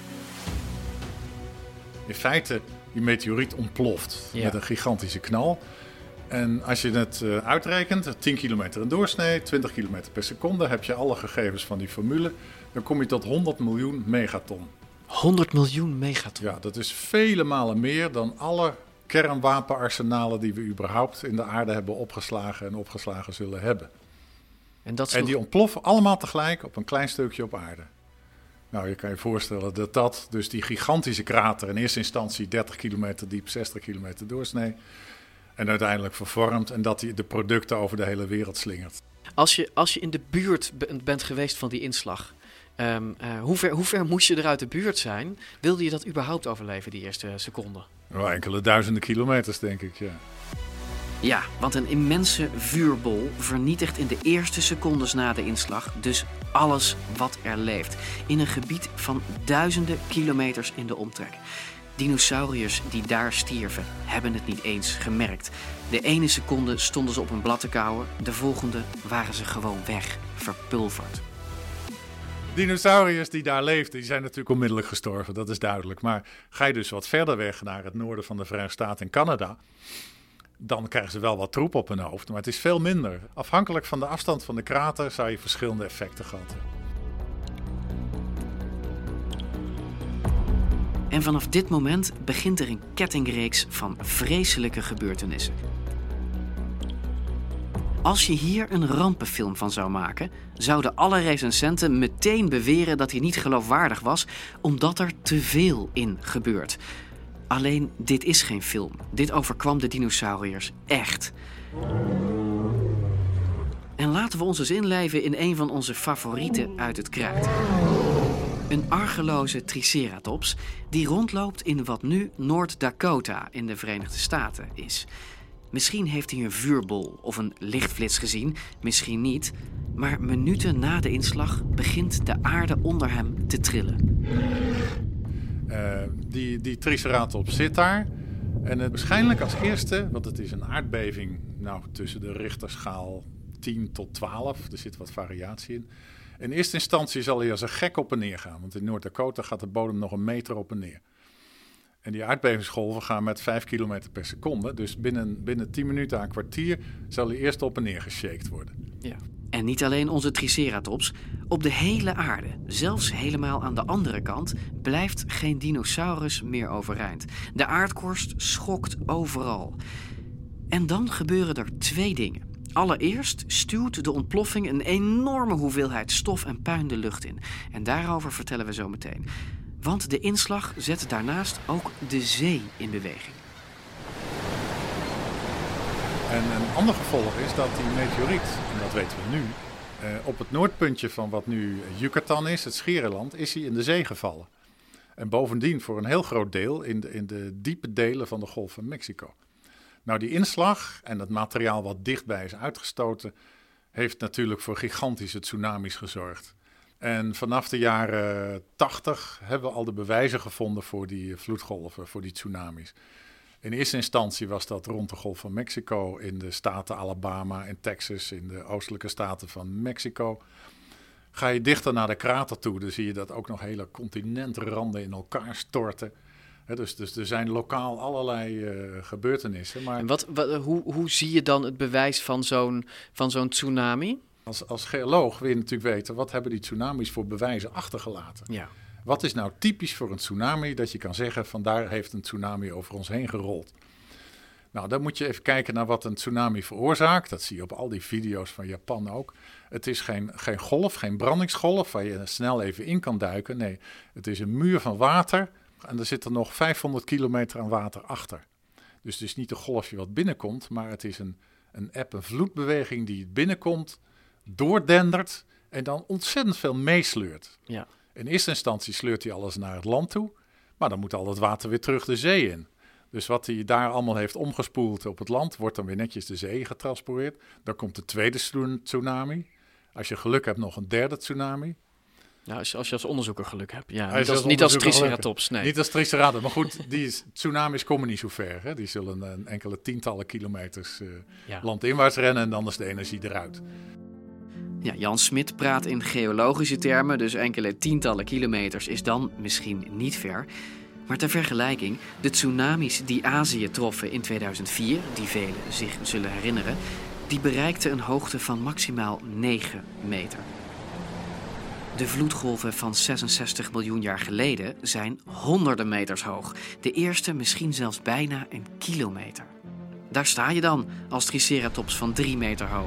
S12: In feite, die meteoriet ontploft
S5: Ja.
S12: met een gigantische knal. En als je het uh, uitrekent, tien kilometer in doorsnee, twintig kilometer per seconde, heb je alle gegevens van die formule, dan kom je tot honderd miljoen megaton.
S5: honderd miljoen megaton?
S12: Ja, dat is vele malen meer dan alle kernwapenarsenalen die we überhaupt in de aarde hebben opgeslagen en opgeslagen zullen hebben.
S5: En, dat
S12: en die ontploffen allemaal tegelijk op een klein stukje op aarde. Nou, je kan je voorstellen dat dat, dus die gigantische krater, in eerste instantie dertig kilometer diep, zestig kilometer doorsnee, en uiteindelijk vervormt en dat hij de producten over de hele wereld slingert.
S5: Als je, als je in de buurt be- bent geweest van die inslag, um, uh, hoe, ver, hoe ver moest je er uit de buurt zijn? Wilde je dat überhaupt overleven, die eerste seconde?
S12: Nou, enkele duizenden kilometers, denk ik, ja.
S4: Ja, want een immense vuurbol vernietigt in de eerste secondes na de inslag dus alles wat er leeft. In een gebied van duizenden kilometers in de omtrek. Dinosauriërs die daar stierven, hebben het niet eens gemerkt. De ene seconde stonden ze op een blad te kauwen, de volgende waren ze gewoon weg, verpulverd.
S12: Dinosauriërs die daar leefden, die zijn natuurlijk onmiddellijk gestorven, dat is duidelijk. Maar ga je dus wat verder weg naar het noorden van de Verenigde Staten en Canada, dan krijgen ze wel wat troep op hun hoofd, maar het is veel minder. Afhankelijk van de afstand van de krater zou je verschillende effecten gehad hebben.
S4: En vanaf dit moment begint er een kettingreeks van vreselijke gebeurtenissen. Als je hier een rampenfilm van zou maken, zouden alle recensenten meteen beweren dat hij niet geloofwaardig was, omdat er te veel in gebeurt. Alleen dit is geen film. Dit overkwam de dinosauriërs echt. En laten we ons eens inleven in een van onze favorieten uit het krijt. Een argeloze triceratops die rondloopt in wat nu Noord-Dakota in de Verenigde Staten is. Misschien heeft hij een vuurbol of een lichtflits gezien, misschien niet. Maar minuten na de inslag begint de aarde onder hem te trillen.
S12: Uh, die, die triceratops zit daar. En het waarschijnlijk als eerste, want het is een aardbeving nou, tussen de Richterschaal tien tot twaalf. Er zit wat variatie in. In eerste instantie zal hij als een gek op en neer gaan. Want in Noord-Dakota gaat de bodem nog een meter op en neer. En die aardbevingsgolven gaan met vijf kilometer per seconde. Dus binnen, binnen tien minuten à een kwartier zal hij eerst op en neer geshakt worden.
S4: Ja. En niet alleen onze triceratops. Op de hele aarde, zelfs helemaal aan de andere kant, blijft geen dinosaurus meer overeind. De aardkorst schokt overal. En dan gebeuren er twee dingen. Allereerst stuwt de ontploffing een enorme hoeveelheid stof en puin de lucht in. En daarover vertellen we zo meteen. Want de inslag zet daarnaast ook de zee in beweging.
S12: En een ander gevolg is dat die meteoriet, en dat weten we nu, eh, op het noordpuntje van wat nu Yucatan is, het Schiereiland, is hij in de zee gevallen. En bovendien voor een heel groot deel in de, in de diepe delen van de Golf van Mexico. Nou, die inslag en het materiaal wat dichtbij is uitgestoten, heeft natuurlijk voor gigantische tsunamis gezorgd. En vanaf de jaren tachtig hebben we al de bewijzen gevonden voor die vloedgolven, voor die tsunamis. In eerste instantie was dat rond de Golf van Mexico, in de staten Alabama en Texas, in de oostelijke staten van Mexico. Ga je dichter naar de krater toe, dan zie je dat ook nog hele continentranden in elkaar storten. He, dus, dus er zijn lokaal allerlei uh, gebeurtenissen. Maar
S5: en wat, wat, hoe, hoe zie je dan het bewijs van zo'n, van zo'n tsunami?
S12: Als, als geoloog wil je natuurlijk weten, wat hebben die tsunamis voor bewijzen achtergelaten?
S5: Ja.
S12: Wat is nou typisch voor een tsunami dat je kan zeggen, van daar heeft een tsunami over ons heen gerold? Nou, dan moet je even kijken naar wat een tsunami veroorzaakt. Dat zie je op al die video's van Japan ook. Het is geen, geen golf, geen brandingsgolf waar je snel even in kan duiken. Nee, het is een muur van water en er zit er nog vijfhonderd kilometer aan water achter. Dus het is niet een golfje wat binnenkomt, maar het is een, een eb, een vloedbeweging die binnenkomt, doordendert en dan ontzettend veel meesleurt.
S5: Ja.
S12: In eerste instantie sleurt hij alles naar het land toe, maar dan moet al het water weer terug de zee in. Dus wat hij daar allemaal heeft omgespoeld op het land, wordt dan weer netjes de zee getransporteerd. Dan komt de tweede tsunami. Als je geluk hebt, nog een derde tsunami.
S5: Nou, als je als, je als onderzoeker geluk hebt. Ja,
S12: Als
S5: niet, als,
S12: als
S5: niet als
S12: onderzoeker
S5: triceratops, nee.
S12: Niet als triceratops, maar goed, die is, tsunamis komen niet zo ver. Hè? Die zullen een enkele tientallen kilometers uh,
S5: Ja.
S12: landinwaarts rennen en dan is de energie eruit.
S4: Ja, Jan Smit praat in geologische termen, dus enkele tientallen kilometers is dan misschien niet ver. Maar ter vergelijking, de tsunamis die Azië troffen in tweeduizend vier, die velen zich zullen herinneren, die bereikten een hoogte van maximaal negen meter. De vloedgolven van zesenzestig miljoen jaar geleden zijn honderden meters hoog. De eerste misschien zelfs bijna een kilometer. Daar sta je dan als triceratops van drie meter hoog.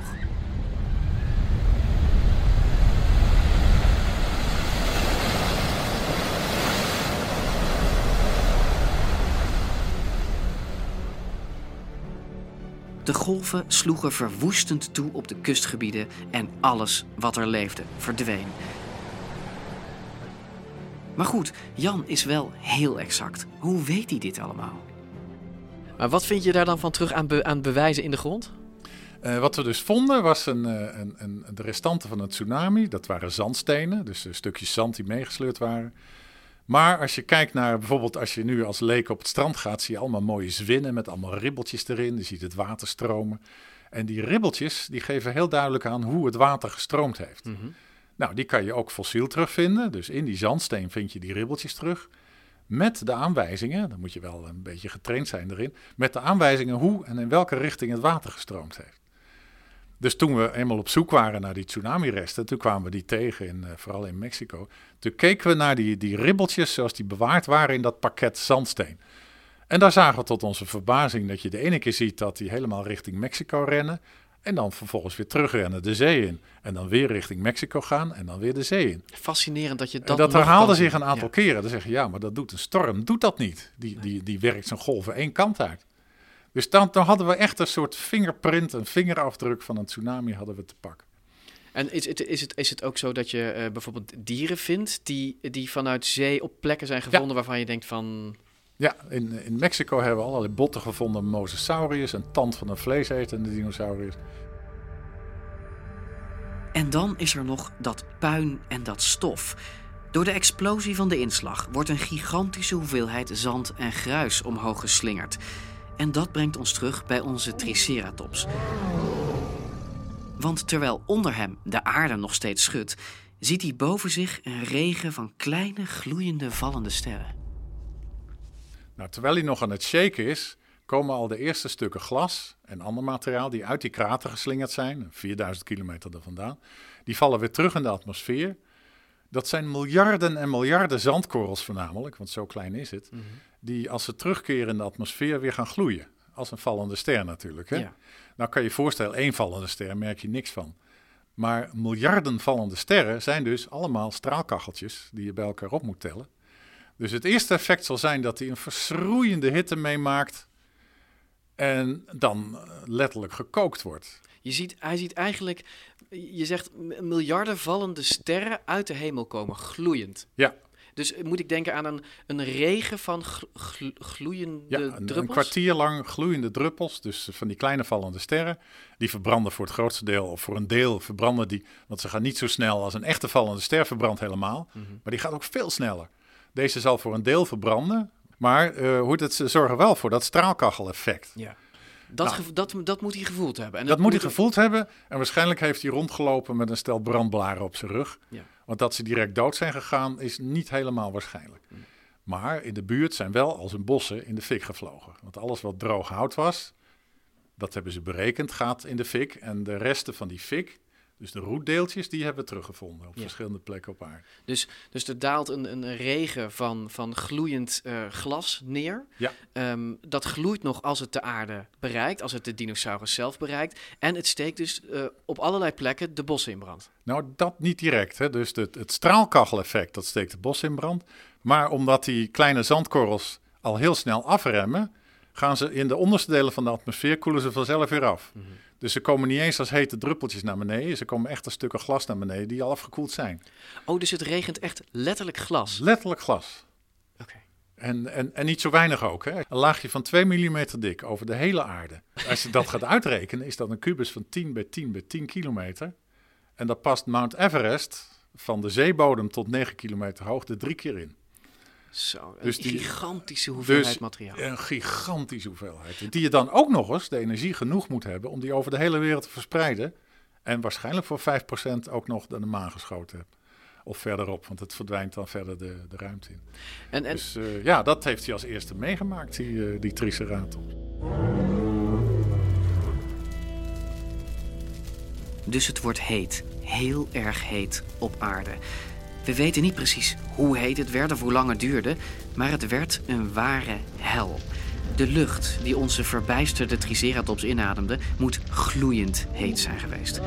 S4: De golven sloegen verwoestend toe op de kustgebieden en alles wat er leefde verdween. Maar goed, Jan is wel heel exact. Hoe weet hij dit allemaal?
S5: Maar wat vind je daar dan van terug aan, be- aan bewijzen in de grond?
S12: Uh, wat we dus vonden was een, uh, een, een, de restanten van een tsunami. Dat waren zandstenen, dus uh, stukjes zand die meegesleurd waren. Maar als je kijkt naar bijvoorbeeld als je nu als leek op het strand gaat, zie je allemaal mooie zwinnen met allemaal ribbeltjes erin. Je ziet het water stromen. En die ribbeltjes die geven heel duidelijk aan hoe het water gestroomd heeft.
S5: Mm-hmm.
S12: Nou, die kan je ook fossiel terugvinden. Dus in die zandsteen vind je die ribbeltjes terug. Met de aanwijzingen, dan moet je wel een beetje getraind zijn erin, met de aanwijzingen hoe en in welke richting het water gestroomd heeft. Dus toen we eenmaal op zoek waren naar die tsunami-resten, toen kwamen we die tegen, in, uh, vooral in Mexico. Toen keken we naar die, die ribbeltjes zoals die bewaard waren in dat pakket zandsteen. En daar zagen we tot onze verbazing dat je de ene keer ziet dat die helemaal richting Mexico rennen. En dan vervolgens weer terugrennen de zee in. En dan weer richting Mexico gaan en dan weer de zee in.
S5: Fascinerend dat je dat
S12: En dat
S5: nog
S12: herhaalde
S5: kan
S12: zich
S5: zien.
S12: een aantal
S5: Ja.
S12: keren. Dan zeg je, ja, maar dat doet een storm, doet dat niet. Die, die, die werkt zijn golven één kant uit. Dus dan, dan hadden we echt een soort fingerprint, een vingerafdruk van een tsunami hadden we te pakken.
S5: En is het, is, het, is het ook zo dat je uh, bijvoorbeeld dieren vindt die, die vanuit zee op plekken zijn gevonden
S12: Ja.
S5: waarvan je denkt van...
S12: Ja, in, in Mexico hebben we allerlei botten gevonden, Mosasaurus, een tand van een vleesetende dinosaurus.
S4: En dan is er nog dat puin en dat stof. Door de explosie van de inslag wordt een gigantische hoeveelheid zand en gruis omhoog geslingerd. En dat brengt ons terug bij onze Triceratops. Want terwijl onder hem de aarde nog steeds schudt, ziet hij boven zich een regen van kleine gloeiende vallende sterren.
S12: Nou, terwijl hij nog aan het shaken is, komen al de eerste stukken glas en ander materiaal die uit die krater geslingerd zijn, vierduizend kilometer er vandaan, die vallen weer terug in de atmosfeer. Dat zijn miljarden en miljarden zandkorrels voornamelijk, want zo klein is het, mm-hmm. die als ze terugkeren in de atmosfeer weer gaan gloeien. Als een vallende ster natuurlijk. Hè?
S5: Ja.
S12: Nou kan je je voorstellen, één vallende ster merk je niks van. Maar miljarden vallende sterren zijn dus allemaal straalkacheltjes die je bij elkaar op moet tellen. Dus het eerste effect zal zijn dat hij een verschroeiende hitte meemaakt en dan letterlijk gekookt wordt.
S5: Je ziet, hij ziet eigenlijk, je zegt miljarden vallende sterren uit de hemel komen, gloeiend.
S12: Ja.
S5: Dus moet ik denken aan een, een regen van gl- gl- gloeiende
S12: ja, een,
S5: druppels?
S12: een kwartier lang gloeiende druppels, dus van die kleine vallende sterren. Die verbranden voor het grootste deel, of voor een deel verbranden die, want ze gaan niet zo snel als een echte vallende ster verbrandt helemaal. Mm-hmm. Maar die gaat ook veel sneller. Deze zal voor een deel verbranden, maar uh, hoe het, ze zorgen wel voor dat straalkacheleffect.
S5: Ja. Dat, nou, gevo- dat, dat moet hij gevoeld hebben. En
S12: dat, dat moet hij
S5: moet
S12: gevoeld hebben. En waarschijnlijk heeft hij rondgelopen met een stel brandblaren op zijn rug.
S5: Ja.
S12: Want dat ze direct dood zijn gegaan is niet helemaal waarschijnlijk. Mm. Maar in de buurt zijn wel als een bossen in de fik gevlogen. Want alles wat droog hout was, dat hebben ze berekend, gaat in de fik. En de resten van die fik, dus de roetdeeltjes, die hebben we teruggevonden op ja. verschillende plekken op aarde.
S5: Dus, dus er daalt een, een regen van, van gloeiend uh, glas neer.
S12: Ja.
S5: Um, dat gloeit nog als het de aarde bereikt, als het de dinosaurus zelf bereikt. En het steekt dus uh, op allerlei plekken de bossen in brand.
S12: Nou, dat niet direct. Hè. Dus het, het straalkacheleffect, dat steekt de bossen in brand. Maar omdat die kleine zandkorrels al heel snel afremmen, gaan ze in de onderste delen van de atmosfeer, koelen ze vanzelf weer af. Mm-hmm. Dus ze komen niet eens als hete druppeltjes naar beneden. Ze komen echt als stukken glas naar beneden die al afgekoeld zijn.
S5: Oh, dus het regent echt letterlijk glas?
S12: Letterlijk glas.
S5: Oké. Okay.
S12: En, en, en niet zo weinig ook. Hè. Een laagje van twee millimeter dik over de hele aarde. Als je dat gaat uitrekenen, is dat een kubus van tien bij tien bij tien kilometer. En dat past Mount Everest van de zeebodem tot negen kilometer hoogte drie keer in.
S5: Zo, een
S12: dus die,
S5: gigantische hoeveelheid
S12: dus
S5: materiaal.
S12: Een gigantische hoeveelheid. Die je dan ook nog eens de energie genoeg moet hebben om die over de hele wereld te verspreiden. En waarschijnlijk voor vijf procent ook nog naar de maan geschoten hebt. Of verderop, want het verdwijnt dan verder de, de ruimte in. En, en... Dus uh, ja, dat heeft hij als eerste meegemaakt, die, uh, die Triceratops.
S4: Dus het wordt heet, heel erg heet op aarde. We weten niet precies hoe heet het werd of hoe lang het duurde, maar het werd een ware hel. De lucht die onze verbijsterde Triceratops inademde, moet gloeiend heet zijn geweest.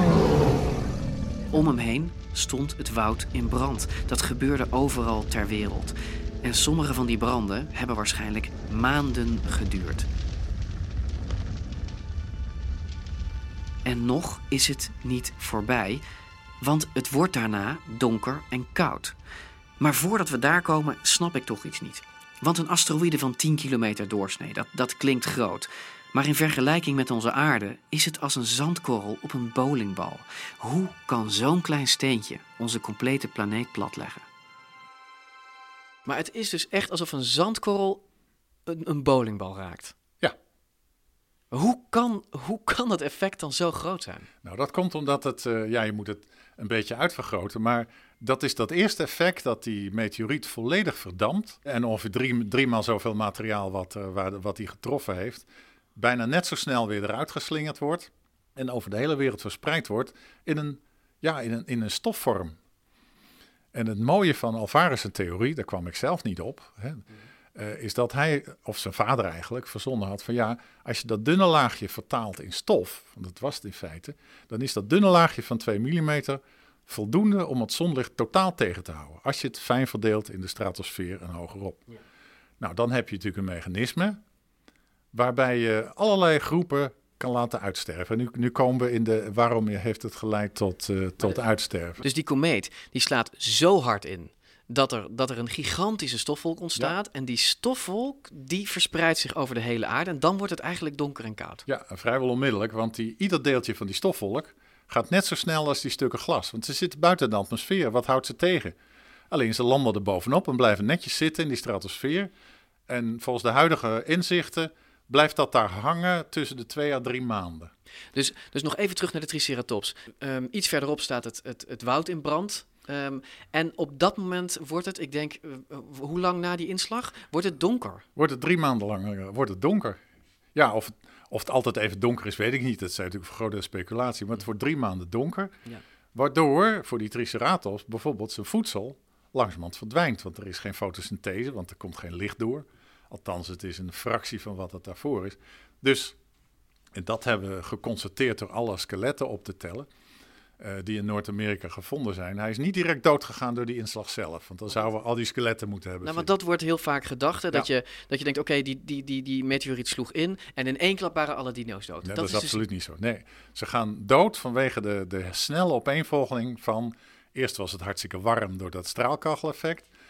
S4: Om hem heen stond het woud in brand. Dat gebeurde overal ter wereld. En sommige van die branden hebben waarschijnlijk maanden geduurd. En nog is het niet voorbij, want het wordt daarna donker en koud. Maar voordat we daar komen, snap ik toch iets niet. Want een asteroïde van tien kilometer doorsnee, dat, dat klinkt groot. Maar in vergelijking met onze aarde is het als een zandkorrel op een bowlingbal. Hoe kan zo'n klein steentje onze complete planeet platleggen?
S5: Maar het is dus echt alsof een zandkorrel een, een bowlingbal raakt.
S12: Ja.
S5: Hoe kan, hoe kan dat effect dan zo groot zijn?
S12: Nou, dat komt omdat het, uh, ja, je moet het een beetje uitvergroten, maar dat is dat eerste effect dat die meteoriet volledig verdampt en ongeveer drie, drie maal zoveel materiaal wat, uh, waar, wat hij getroffen heeft, bijna net zo snel weer eruit geslingerd wordt en over de hele wereld verspreid wordt in een, ja, in een, in een stofvorm. En het mooie van Alvarez' theorie, daar kwam ik zelf niet op, hè, uh, is dat hij, of zijn vader eigenlijk, verzonnen had van ja, als je dat dunne laagje vertaalt in stof, want dat was het in feite, dan is dat dunne laagje van twee millimeter voldoende om het zonlicht totaal tegen te houden. Als je het fijn verdeelt in de stratosfeer en hogerop. Ja. Nou, dan heb je natuurlijk een mechanisme waarbij je allerlei groepen kan laten uitsterven. Nu, nu komen we in de waarom heeft het geleid tot, uh, tot uitsterven.
S5: Dus die komeet die slaat zo hard in dat er, dat er een gigantische stofwolk ontstaat. Ja. En die stofwolk die verspreidt zich over de hele aarde. En dan wordt het eigenlijk donker en koud.
S12: Ja, vrijwel onmiddellijk. Want die, ieder deeltje van die stofwolk gaat net zo snel als die stukken glas. Want ze zitten buiten de atmosfeer. Wat houdt ze tegen? Alleen ze landen er bovenop en blijven netjes zitten in die stratosfeer. En volgens de huidige inzichten blijft dat daar hangen tussen de twee à drie maanden.
S5: Dus, dus nog even terug naar de Triceratops. Um, iets verderop staat het, het, het woud in brand. Um, en op dat moment wordt het, ik denk, uh, uh, hoe lang na die inslag, wordt het donker?
S12: Wordt het drie maanden lang uh, wordt het donker. Ja, of het, of het altijd even donker is, weet ik niet. Dat is natuurlijk een grote speculatie. Maar het wordt drie maanden donker. Ja. Waardoor voor die Triceratops bijvoorbeeld zijn voedsel langzamerhand verdwijnt. Want er is geen fotosynthese, want er komt geen licht door. Althans, het is een fractie van wat het daarvoor is. Dus, en dat hebben we geconstateerd door alle skeletten op te tellen, uh, die in Noord-Amerika gevonden zijn. Hij is niet direct doodgegaan door die inslag zelf, want dan zouden we al die skeletten moeten hebben.
S5: Nou, want dat wordt heel vaak gedacht, hè, dat, ja. je, dat je denkt, oké, okay, die, die, die, die meteoriet sloeg in en in één klap waren alle dino's dood.
S12: Nee, dat,
S5: dat
S12: is,
S5: is
S12: absoluut
S5: dus
S12: niet zo. Nee, ze gaan dood vanwege de, de snelle opeenvolging van, eerst was het hartstikke warm door dat straalkacheleffect.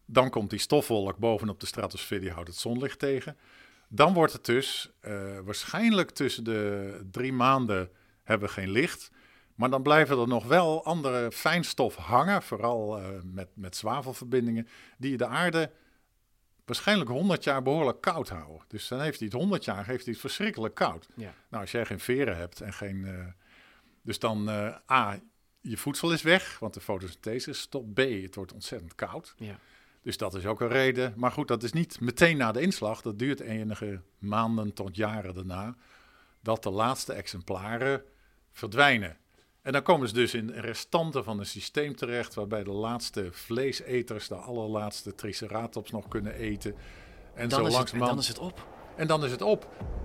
S12: Dan komt die stofwolk bovenop de stratosfeer, die houdt het zonlicht tegen. Dan wordt het dus uh, waarschijnlijk tussen de drie maanden hebben we geen licht. Maar dan blijven er nog wel andere fijnstof hangen, vooral uh, met, met zwavelverbindingen, die de aarde waarschijnlijk honderd jaar behoorlijk koud houden. Dus dan heeft hij het honderd jaar heeft hij het verschrikkelijk koud.
S5: Ja.
S12: Nou, als jij geen veren hebt en geen... Uh, dus dan uh, A, je voedsel is weg, want de fotosynthese stopt. B, het wordt ontzettend koud.
S5: Ja.
S12: Dus dat is ook een reden. Maar goed, dat is niet meteen na de inslag. Dat duurt enige maanden tot jaren daarna, dat de laatste exemplaren verdwijnen. En dan komen ze dus in restanten van een systeem terecht, waarbij de laatste vleeseters, de allerlaatste triceratops nog kunnen eten. En,
S5: dan,
S12: zo
S5: is
S12: langzamerhand...
S5: het, en dan is het op.
S12: En dan is het op.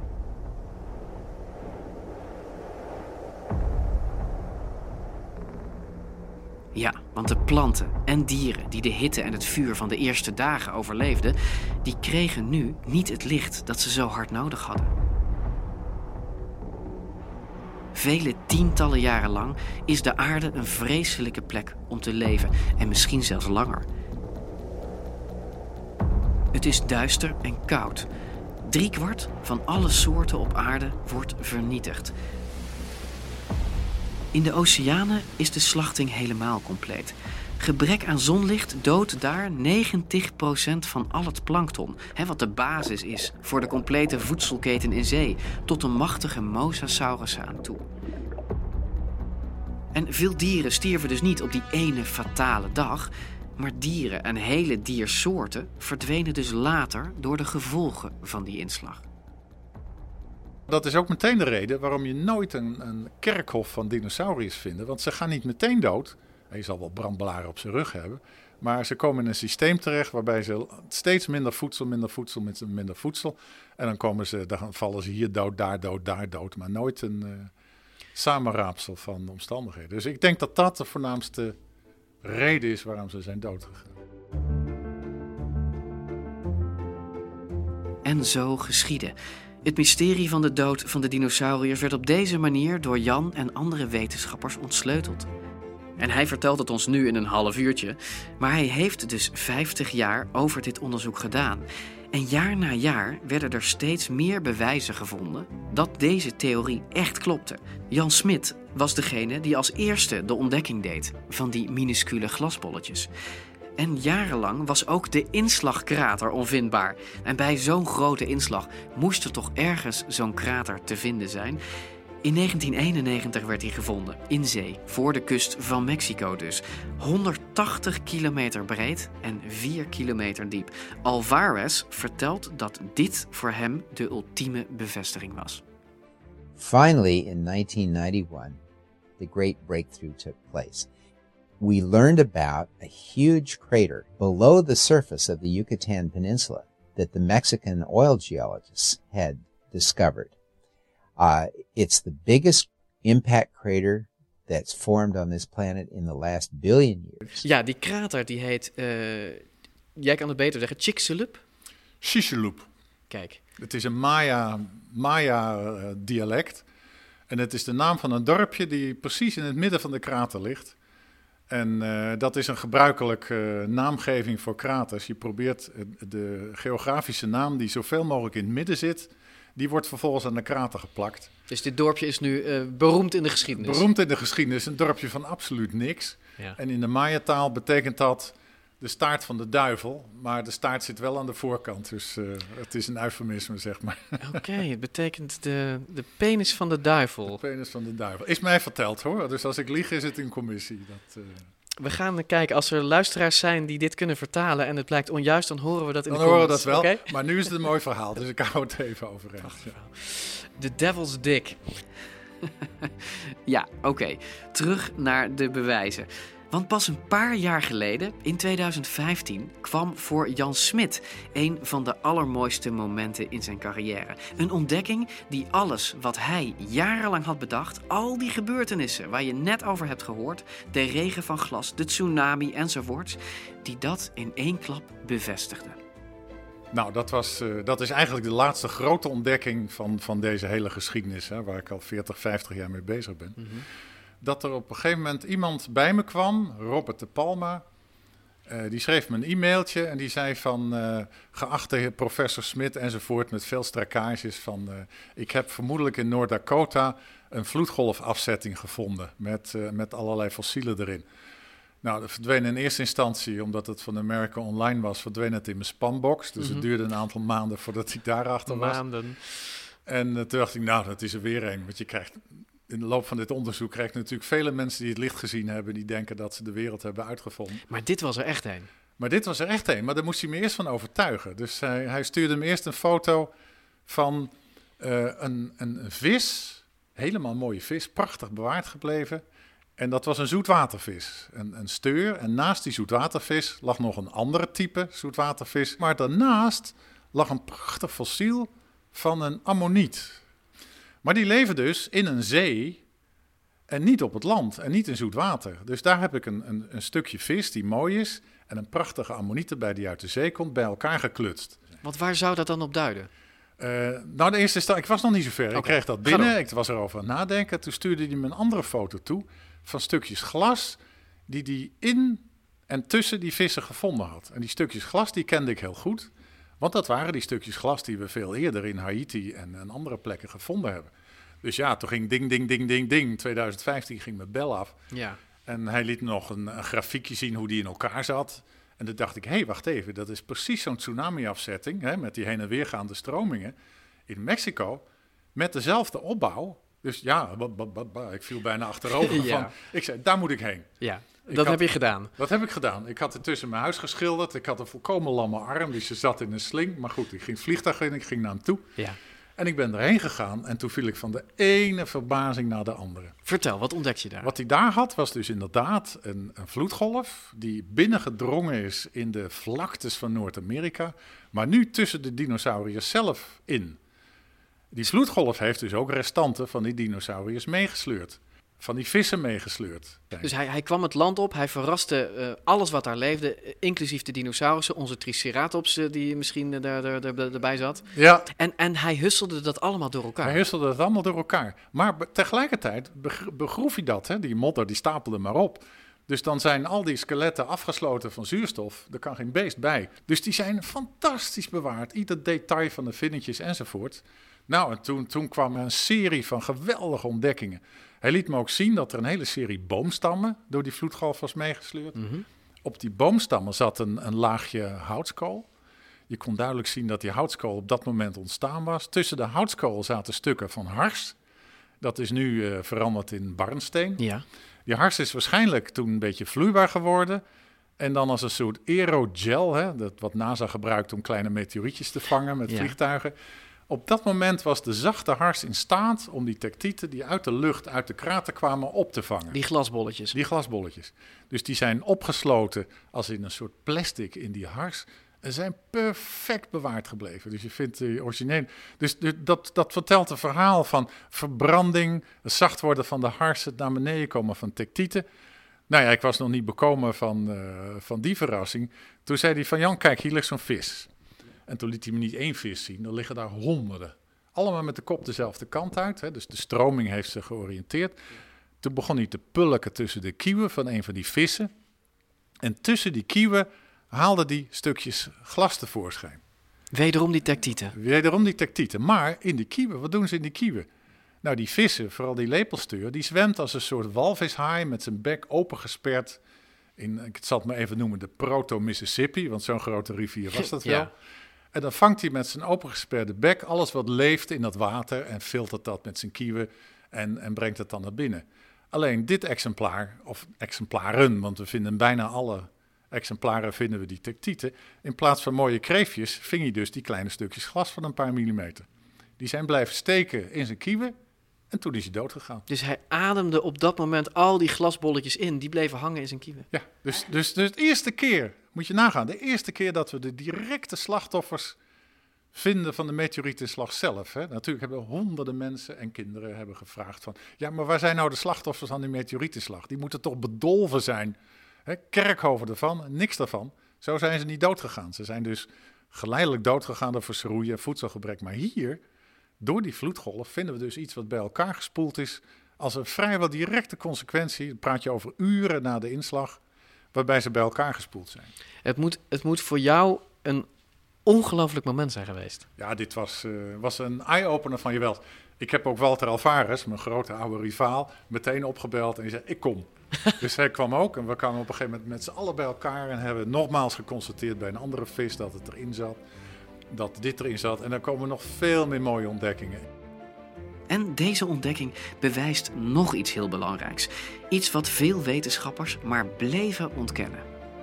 S4: Ja, want de planten en dieren die de hitte en het vuur van de eerste dagen overleefden, die kregen nu niet het licht dat ze zo hard nodig hadden. Vele tientallen jaren lang is de aarde een vreselijke plek om te leven en misschien zelfs langer. Het is duister en koud. Driekwart van alle soorten op aarde wordt vernietigd. In de oceanen is de slachting helemaal compleet. Gebrek aan zonlicht doodt daar negentig procent van al het plankton, hè, wat de basis is voor de complete voedselketen in zee, tot de machtige mosasaurussen aan toe. En veel dieren stierven dus niet op die ene fatale dag, maar dieren en hele diersoorten verdwenen dus later door de gevolgen van die inslag.
S12: Dat is ook meteen de reden waarom je nooit een, een kerkhof van dinosauriërs vindt, want ze gaan niet meteen dood. Je zal wel brandblaren op zijn rug hebben. Maar ze komen in een systeem terecht waarbij ze steeds minder voedsel, minder voedsel, minder voedsel. En dan, komen ze, dan vallen ze hier dood, daar dood, daar dood. Maar nooit een uh, samenraapsel van omstandigheden. Dus ik denk dat dat de voornaamste reden is waarom ze zijn doodgegaan.
S4: En zo geschiedde. Het mysterie van de dood van de dinosauriërs werd op deze manier door Jan en andere wetenschappers ontsleuteld. En hij vertelt het ons nu in een half uurtje, maar hij heeft dus vijftig jaar over dit onderzoek gedaan. En jaar na jaar werden er steeds meer bewijzen gevonden dat deze theorie echt klopte. Jan Smit was degene die als eerste de ontdekking deed van die minuscule glasbolletjes. En jarenlang was ook de inslagkrater onvindbaar. En bij zo'n grote inslag moest er toch ergens zo'n krater te vinden zijn. In negentien eenennegentig werd hij gevonden, in zee, voor de kust van Mexico dus. honderdtachtig kilometer breed en vier kilometer diep. Alvarez vertelt dat dit voor hem de ultieme bevestiging was.
S19: Finally, in nineteen ninety-one, the great breakthrough took place. We learned about a huge crater below the surface of the Yucatan Peninsula that the Mexican oil geologists had discovered. Uh, it's the biggest impact crater that's formed on this planet in the last billion years.
S5: Ja, die krater die heet, uh, jij kan het beter zeggen, Chicxulub?
S12: Chicxulub.
S5: Kijk.
S12: Het is een Maya, Maya uh, dialect. En het is de naam van een dorpje die precies in het midden van de krater ligt. En uh, dat is een gebruikelijke uh, naamgeving voor kraters. Je probeert uh, de geografische naam die zoveel mogelijk in het midden zit, die wordt vervolgens aan de krater geplakt.
S5: Dus dit dorpje is nu uh, beroemd in de geschiedenis?
S12: Beroemd in de geschiedenis, een dorpje van absoluut niks.
S5: Ja.
S12: En in de Maya-taal betekent dat de staart van de duivel. Maar de staart zit wel aan de voorkant, dus uh, het is een eufemisme, zeg maar.
S5: Oké, okay, het betekent de, de penis van de duivel.
S12: De penis van de duivel. Is mij verteld, hoor. Dus als ik lieg, is het in commissie. Dat, uh...
S5: We gaan kijken, als er luisteraars zijn die dit kunnen vertalen en het blijkt onjuist, dan horen we dat in
S12: dan
S5: de comments.
S12: Dan horen we dat wel,
S5: okay?
S12: maar nu is het een mooi verhaal, dus ik hou het even overeind.
S5: The Devil's Dick.
S4: Ja, oké. Okay. Terug naar de bewijzen. Want pas een paar jaar geleden, in tweeduizend vijftien, kwam voor Jan Smit een van de allermooiste momenten in zijn carrière. Een ontdekking die alles wat hij jarenlang had bedacht, al die gebeurtenissen waar je net over hebt gehoord, de regen van glas, de tsunami enzovoorts, die dat in één klap bevestigde.
S12: Nou, dat, was, uh, dat is eigenlijk de laatste grote ontdekking van, van deze hele geschiedenis, hè, waar ik al veertig, vijftig jaar mee bezig ben. Mm-hmm. Dat er op een gegeven moment iemand bij me kwam, Robert de Palma. Uh, die schreef me een e-mailtje en die zei van... Uh, geachte professor Smit enzovoort met veel strakkages van... Uh, ik heb vermoedelijk in Noord-Dakota een vloedgolfafzetting gevonden... Met, uh, met allerlei fossielen erin. Nou, dat verdween in eerste instantie, omdat het van America Online was... verdween het in mijn spambox. Dus mm-hmm. Het duurde een aantal maanden voordat ik daarachter was.
S5: Maanden.
S12: En uh, toen dacht ik, nou, dat is er weer een. Want je krijgt... In de loop van dit onderzoek krijg je natuurlijk vele mensen die het licht gezien hebben... die denken dat ze de wereld hebben uitgevonden.
S5: Maar dit was er echt een.
S12: Maar dit was er echt een. Maar daar moest hij me eerst van overtuigen. Dus hij, hij stuurde me eerst een foto van uh, een, een, een vis. Helemaal mooie vis, prachtig bewaard gebleven. En dat was een zoetwatervis, een, een steur. En naast die zoetwatervis lag nog een andere type zoetwatervis. Maar daarnaast lag een prachtig fossiel van een ammoniet. Maar die leven dus in een zee en niet op het land en niet in zoet water. Dus daar heb ik een, een, een stukje vis die mooi is en een prachtige ammoniet erbij die uit de zee komt, bij elkaar geklutst.
S5: Want waar zou dat dan op duiden?
S12: Uh, nou, de eerste sta- ik was nog niet zo ver. Okay. Ik kreeg dat binnen, ik was erover aan het nadenken. Toen stuurde hij me een andere foto toe van stukjes glas die hij in en tussen die vissen gevonden had. En die stukjes glas, die kende ik heel goed. Want dat waren die stukjes glas die we veel eerder in Haiti en, en andere plekken gevonden hebben. Dus ja, toen ging ding, ding, ding, ding, ding. twintig vijftien ging mijn bel af.
S5: Ja.
S12: En hij liet nog een, een grafiekje zien hoe die in elkaar zat. En toen dacht ik, hé, hey, wacht even. Dat is precies zo'n tsunami-afzetting, hè, met die heen en weer gaande stromingen in Mexico. Met dezelfde opbouw. Dus ja, b- b- b- b- ik viel bijna achterover.
S5: Ja.
S12: Van, ik zei, daar moet ik heen.
S5: Ja,
S12: ik
S5: dat
S12: had,
S5: heb je gedaan.
S12: Dat heb ik gedaan. Ik had het tussen mijn huis geschilderd. Ik had een volkomen lamme arm, dus ze zat in een sling. Maar goed, ik ging het vliegtuig in, ik ging naar hem toe.
S5: Ja.
S12: En ik ben erheen gegaan en toen viel ik van de ene verbazing naar de andere.
S5: Vertel, wat ontdek je daar?
S12: Wat hij daar had, was dus inderdaad een, een vloedgolf die binnengedrongen is in de vlaktes van Noord-Amerika, maar nu tussen de dinosauriërs zelf in. Die vloedgolf heeft dus ook restanten van die dinosauriërs meegesleurd. Van die vissen meegesleurd.
S5: Dus hij, hij kwam het land op, hij verraste uh, alles wat daar leefde, uh, inclusief de dinosaurussen, onze Triceratops uh, die misschien uh, daar, daar, daar, erbij zat.
S12: Ja.
S5: En, en hij husselde dat allemaal door elkaar.
S12: Hij husselde dat allemaal door elkaar. Maar be- tegelijkertijd begroef hij dat, hè? Die modder die stapelde maar op. Dus dan zijn al die skeletten afgesloten van zuurstof. Er kan geen beest bij. Dus die zijn fantastisch bewaard. Ieder detail van de vinnetjes enzovoort. Nou, en toen, toen kwam er een serie van geweldige ontdekkingen. Hij liet me ook zien dat er een hele serie boomstammen door die vloedgolf was meegesleurd. Mm-hmm. Op die boomstammen zat een, een laagje houtskool. Je kon duidelijk zien dat die houtskool op dat moment ontstaan was. Tussen de houtskool zaten stukken van hars. Dat is nu uh, veranderd in barnsteen.
S5: Ja.
S12: Die hars is waarschijnlijk toen een beetje vloeibaar geworden. En dan als een soort aerogel, hè, dat wat NASA gebruikt om kleine meteorietjes te vangen met ja. vliegtuigen. Op dat moment was de zachte hars in staat om die tektieten die uit de lucht, uit de krater kwamen, op te vangen.
S5: Die glasbolletjes.
S12: Die glasbolletjes. Dus die zijn opgesloten als in een soort plastic in die hars. En zijn perfect bewaard gebleven. Dus je vindt die originele. Dus dat, dat vertelt een verhaal van verbranding, het zacht worden van de hars, het naar beneden komen van tektieten. Nou ja, ik was nog niet bekomen van, uh, van die verrassing. Toen zei hij van, Jan, kijk, hier ligt zo'n vis. En toen liet hij me niet één vis zien, er liggen daar honderden. Allemaal met de kop dezelfde kant uit, hè, dus de stroming heeft ze georiënteerd. Toen begon hij te pulken tussen de kieuwen van een van die vissen. En tussen die kieuwen haalde hij stukjes glas tevoorschijn.
S5: Wederom die tektieten.
S12: Wederom die tektieten. Maar in die kieuwen, wat doen ze in die kieuwen? Nou, die vissen, vooral die lepelsteur, die zwemt als een soort walvishaai met zijn bek opengesperd in, ik zal het maar even noemen, de proto-Mississippi, want zo'n grote rivier was dat wel. Ja. En dan vangt hij met zijn opengesperde bek alles wat leeft in dat water en filtert dat met zijn kieuwen en, en brengt het dan naar binnen. Alleen dit exemplaar, of exemplaren, want we vinden bijna alle exemplaren vinden we die tektieten. In plaats van mooie kreefjes ving hij dus die kleine stukjes glas van een paar millimeter. Die zijn blijven steken in zijn kieuwen en toen is hij doodgegaan.
S5: Dus hij ademde op dat moment al die glasbolletjes in, die bleven hangen in zijn kieuwen.
S12: Ja, dus, dus, dus de eerste keer, moet je nagaan, de eerste keer dat we de directe slachtoffers vinden van de meteorietinslag zelf. Hè. Natuurlijk hebben honderden mensen en kinderen hebben gevraagd van, ja, maar waar zijn nou de slachtoffers van die meteorietinslag? Die moeten toch bedolven zijn? Hè, Kerkhoven ervan, niks daarvan. Zo zijn ze niet doodgegaan. Ze zijn dus geleidelijk doodgegaan door verschroeien en voedselgebrek. Maar hier, door die vloedgolf, vinden we dus iets wat bij elkaar gespoeld is als een vrijwel directe consequentie. Dan praat je over uren na de inslag, waarbij ze bij elkaar gespoeld zijn.
S5: Het moet, het moet voor jou een ongelooflijk moment zijn geweest.
S12: Ja, dit was, uh, was een eye-opener van je wel. Ik heb ook Walter Alvarez, mijn grote oude rivaal, meteen opgebeld en die zei, ik kom. Dus hij kwam ook en we kwamen op een gegeven moment met z'n allen bij elkaar en hebben nogmaals geconstateerd bij een andere vis dat het erin zat, dat dit erin zat. En dan komen nog veel meer mooie ontdekkingen.
S4: En deze ontdekking bewijst nog iets heel belangrijks. Iets wat veel wetenschappers maar bleven ontkennen.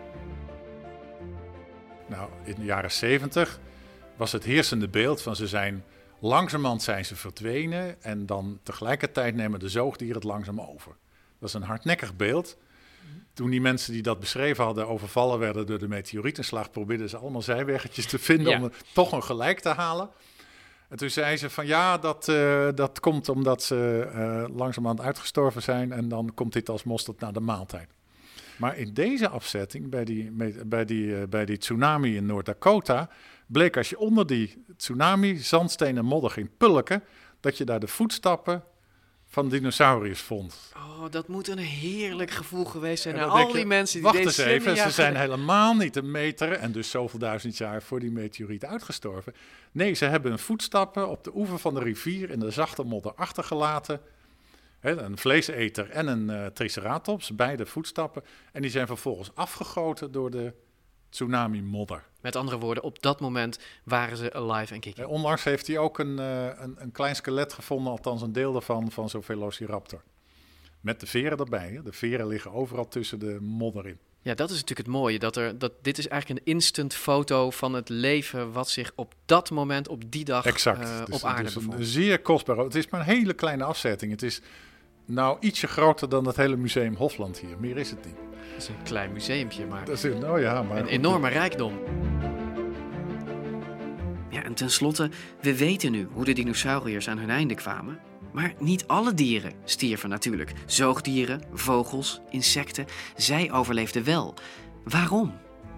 S12: Nou, in de jaren zeventig was het heersende beeld van ze zijn langzamerhand zijn ze verdwenen en dan tegelijkertijd nemen de zoogdieren het langzaam over. Dat is een hardnekkig beeld. Toen die mensen die dat beschreven hadden overvallen werden door de meteorietenslag, probeerden ze allemaal zijweggetjes te vinden ja. om het toch een gelijk te halen. En toen zei ze van ja, dat, uh, dat komt omdat ze uh, langzamerhand uitgestorven zijn en dan komt dit als mosterd naar de maaltijd. Maar in deze afzetting, bij die, bij die, uh, bij die tsunami in Noord-Dakota, bleek als je onder die tsunami zandsteen en modder ging pulken, dat je daar de voetstappen van dinosauriërs vond.
S5: Oh, dat moet een heerlijk gevoel geweest zijn.
S12: En
S5: naar
S12: al
S5: die
S12: je,
S5: mensen die
S12: wacht
S5: deze
S12: eens even, ze zijn
S5: geleden...
S12: helemaal niet een meter en dus zoveel duizend jaar voor die meteoriet uitgestorven. Nee, ze hebben hun voetstappen op de oever van de rivier in de zachte modder achtergelaten. He, een vleeseter en een uh, triceratops, beide voetstappen. En die zijn vervolgens afgegoten door de tsunami-modder.
S5: Met andere woorden, op dat moment waren ze alive en kicking.
S12: Eh, onlangs heeft hij ook een, uh, een, een klein skelet gevonden, althans een deel daarvan, van zo'n velociraptor. Met de veren erbij. Hè. De veren liggen overal tussen de modder in.
S5: Ja, dat is natuurlijk het mooie. Dat er, dat, dit is eigenlijk een instant foto van het leven wat zich op dat moment, op die dag,
S12: exact.
S5: Uh,
S12: dus,
S5: op aarde
S12: dus
S5: bevond.
S12: Een zeer kostbaar. Het is maar een hele kleine afzetting. Het is nou ietsje groter dan het hele museum Hofland hier. Meer is het niet.
S5: Dat is een klein museumpje, maar,
S12: dat is, oh ja, maar
S5: een enorme rijkdom.
S4: Ja, en tenslotte, we weten nu hoe de dinosauriërs aan hun einde kwamen. Maar niet alle dieren stierven natuurlijk. Zoogdieren, vogels, insecten, zij overleefden wel. Waarom?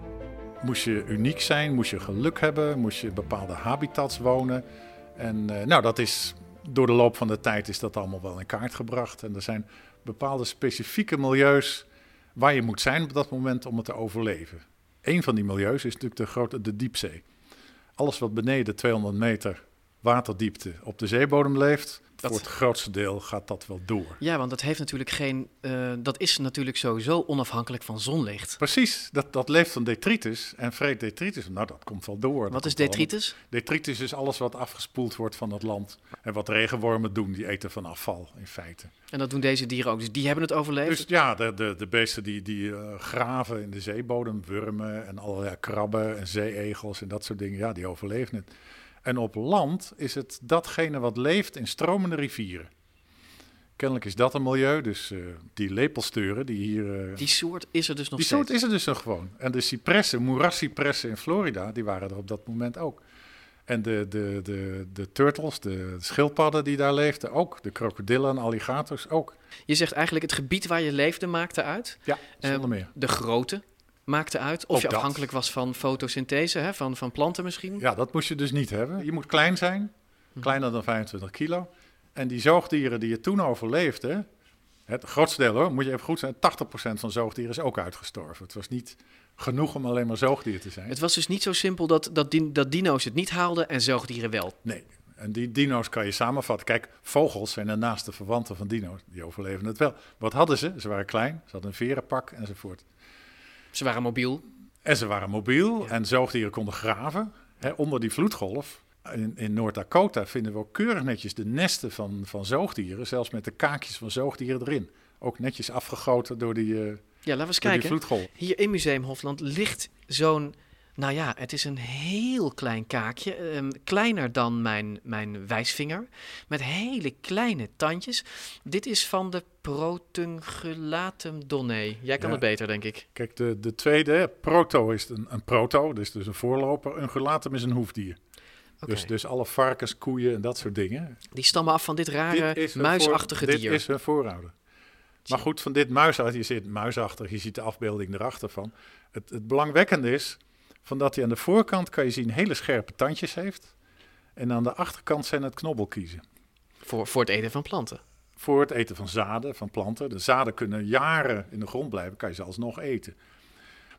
S12: Moest je uniek zijn, moest je geluk hebben, moest je bepaalde habitats wonen. En uh, nou, dat is door de loop van de tijd is dat allemaal wel in kaart gebracht. En er zijn bepaalde specifieke milieus waar je moet zijn op dat moment om het te overleven. Eén van die milieus is natuurlijk de grote de diepzee. Alles wat beneden tweehonderd meter waterdiepte op de zeebodem leeft, dat... voor het grootste deel gaat dat wel door.
S5: Ja, want dat heeft natuurlijk geen, uh, dat is natuurlijk sowieso onafhankelijk van zonlicht.
S12: Precies, dat, dat leeft van detritus en vreet detritus. Nou, dat komt wel door.
S5: Wat is detritus?
S12: Allemaal... Detritus is alles wat afgespoeld wordt van het land. En wat regenwormen doen, die eten van afval in feite.
S5: En dat doen deze dieren ook, dus die hebben het overleefd?
S12: Dus ja, de, de, de beesten die, die uh, graven in de zeebodem, wormen en allerlei krabben en zeeegels en dat soort dingen, ja, die overleven het. En op land is het datgene wat leeft in stromende rivieren. Kennelijk is dat een milieu, dus uh, die lepelsteuren die hier... Uh,
S5: die soort is er dus nog
S12: die
S5: steeds?
S12: Die soort is er dus nog gewoon. En de cipressen, moerascipressen in Florida, die waren er op dat moment ook. En de, de, de, de turtles, de schildpadden die daar leefden ook. De krokodillen en alligators ook.
S5: Je zegt eigenlijk het gebied waar je leefde maakte uit?
S12: Ja, zonder uh, meer.
S5: De grootte maakte uit? Of
S12: ook
S5: je
S12: dat.
S5: afhankelijk was van fotosynthese, hè? Van, van planten misschien?
S12: Ja, dat moest je dus niet hebben. Je moet klein zijn, kleiner dan vijfentwintig kilo. En die zoogdieren die je toen overleefden, het grootste deel hoor, moet je even goed zijn, tachtig procent van zoogdieren is ook uitgestorven. Het was niet genoeg om alleen maar zoogdier te zijn.
S5: Het was dus niet zo simpel dat, dat, din, dat dino's het niet haalden en zoogdieren wel?
S12: Nee, en die dino's kan je samenvatten. Kijk, vogels zijn de naaste verwanten van dino's, die overleven het wel. Wat hadden ze? Ze waren klein, ze hadden een verenpak enzovoort.
S5: Ze waren mobiel.
S12: En ze waren mobiel ja. En zoogdieren konden graven. Hè, onder die vloedgolf in, in Noord-Dakota vinden we ook keurig netjes de nesten van, van zoogdieren. Zelfs met de kaakjes van zoogdieren erin. Ook netjes afgegoten door die, uh,
S5: ja, laten we eens kijken.
S12: vloedgolf.
S5: Hier in Museum Hofland ligt zo'n... Nou ja, het is een heel klein kaakje. Um, kleiner dan mijn, mijn wijsvinger. Met hele kleine tandjes. Dit is van de Protungulatum donnae. Jij kan ja. het beter, denk ik.
S12: Kijk, de, de tweede, proto is een, een proto, dus, dus een voorloper. Ungulatum is een hoefdier. Okay. Dus, dus alle varkens, koeien en dat soort dingen.
S5: Die stammen af van dit rare dit muisachtige
S12: voor,
S5: dier.
S12: Dit is hun voorouder. Maar goed, van dit muisachtig, je ziet muisachtig, je ziet de afbeelding erachter van. Het, het belangwekkende is, van dat hij aan de voorkant kan je zien hele scherpe tandjes heeft. En aan de achterkant zijn het knobbelkiezen.
S5: Voor, voor het eten van planten?
S12: Voor het eten van zaden, van planten. De zaden kunnen jaren in de grond blijven, kan je ze alsnog eten.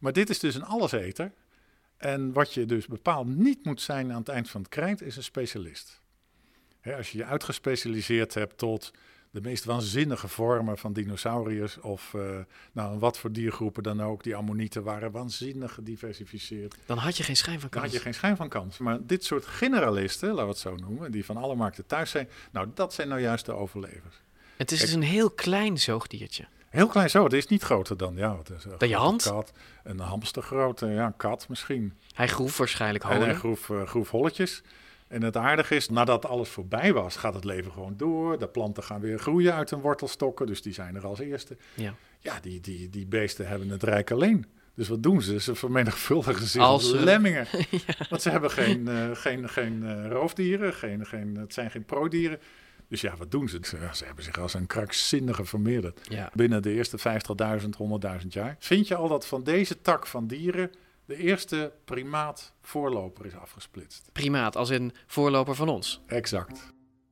S12: Maar dit is dus een alleseter. En wat je dus bepaald niet moet zijn aan het eind van het krijt, is een specialist. He, als je je uitgespecialiseerd hebt tot de meest waanzinnige vormen van dinosauriërs of uh, nou, wat voor diergroepen dan ook, die ammonieten waren waanzinnig gediversificeerd.
S5: Dan had je geen schijn van kans.
S12: Dan had je geen schijn van kans. Maar dit soort generalisten, laten we het zo noemen, die van alle markten thuis zijn, nou dat zijn nou juist de overlevers.
S5: Het is
S12: Kijk,
S5: dus een heel klein zoogdiertje.
S12: Heel klein zo, het is niet groter dan, ja, wat is een
S5: dan je hand?
S12: Kat, een hamstergrote, ja, een kat misschien.
S5: Hij groef waarschijnlijk hollen.
S12: En hij groef, uh, groef holletjes. En het aardige is, nadat alles voorbij was, gaat het leven gewoon door. De planten gaan weer groeien uit hun wortelstokken, dus die zijn er als eerste.
S5: Ja,
S12: ja die, die, die beesten hebben het rijk alleen. Dus wat doen ze? Ze vermenigvuldigen zich
S5: als
S12: als
S5: uh,
S12: lemmingen.
S5: Ja.
S12: Want ze hebben geen, uh, geen, geen uh, roofdieren, geen, geen, het zijn geen prooidieren. Dus ja, wat doen ze? Ze, ze hebben zich als een krankzinnige vermeerderd.
S5: Ja.
S12: Binnen de eerste vijftigduizend, honderdduizend jaar. Vind je al dat van deze tak van dieren de eerste primaat voorloper is afgesplitst?
S5: Primaat, als in voorloper van ons?
S12: Exact.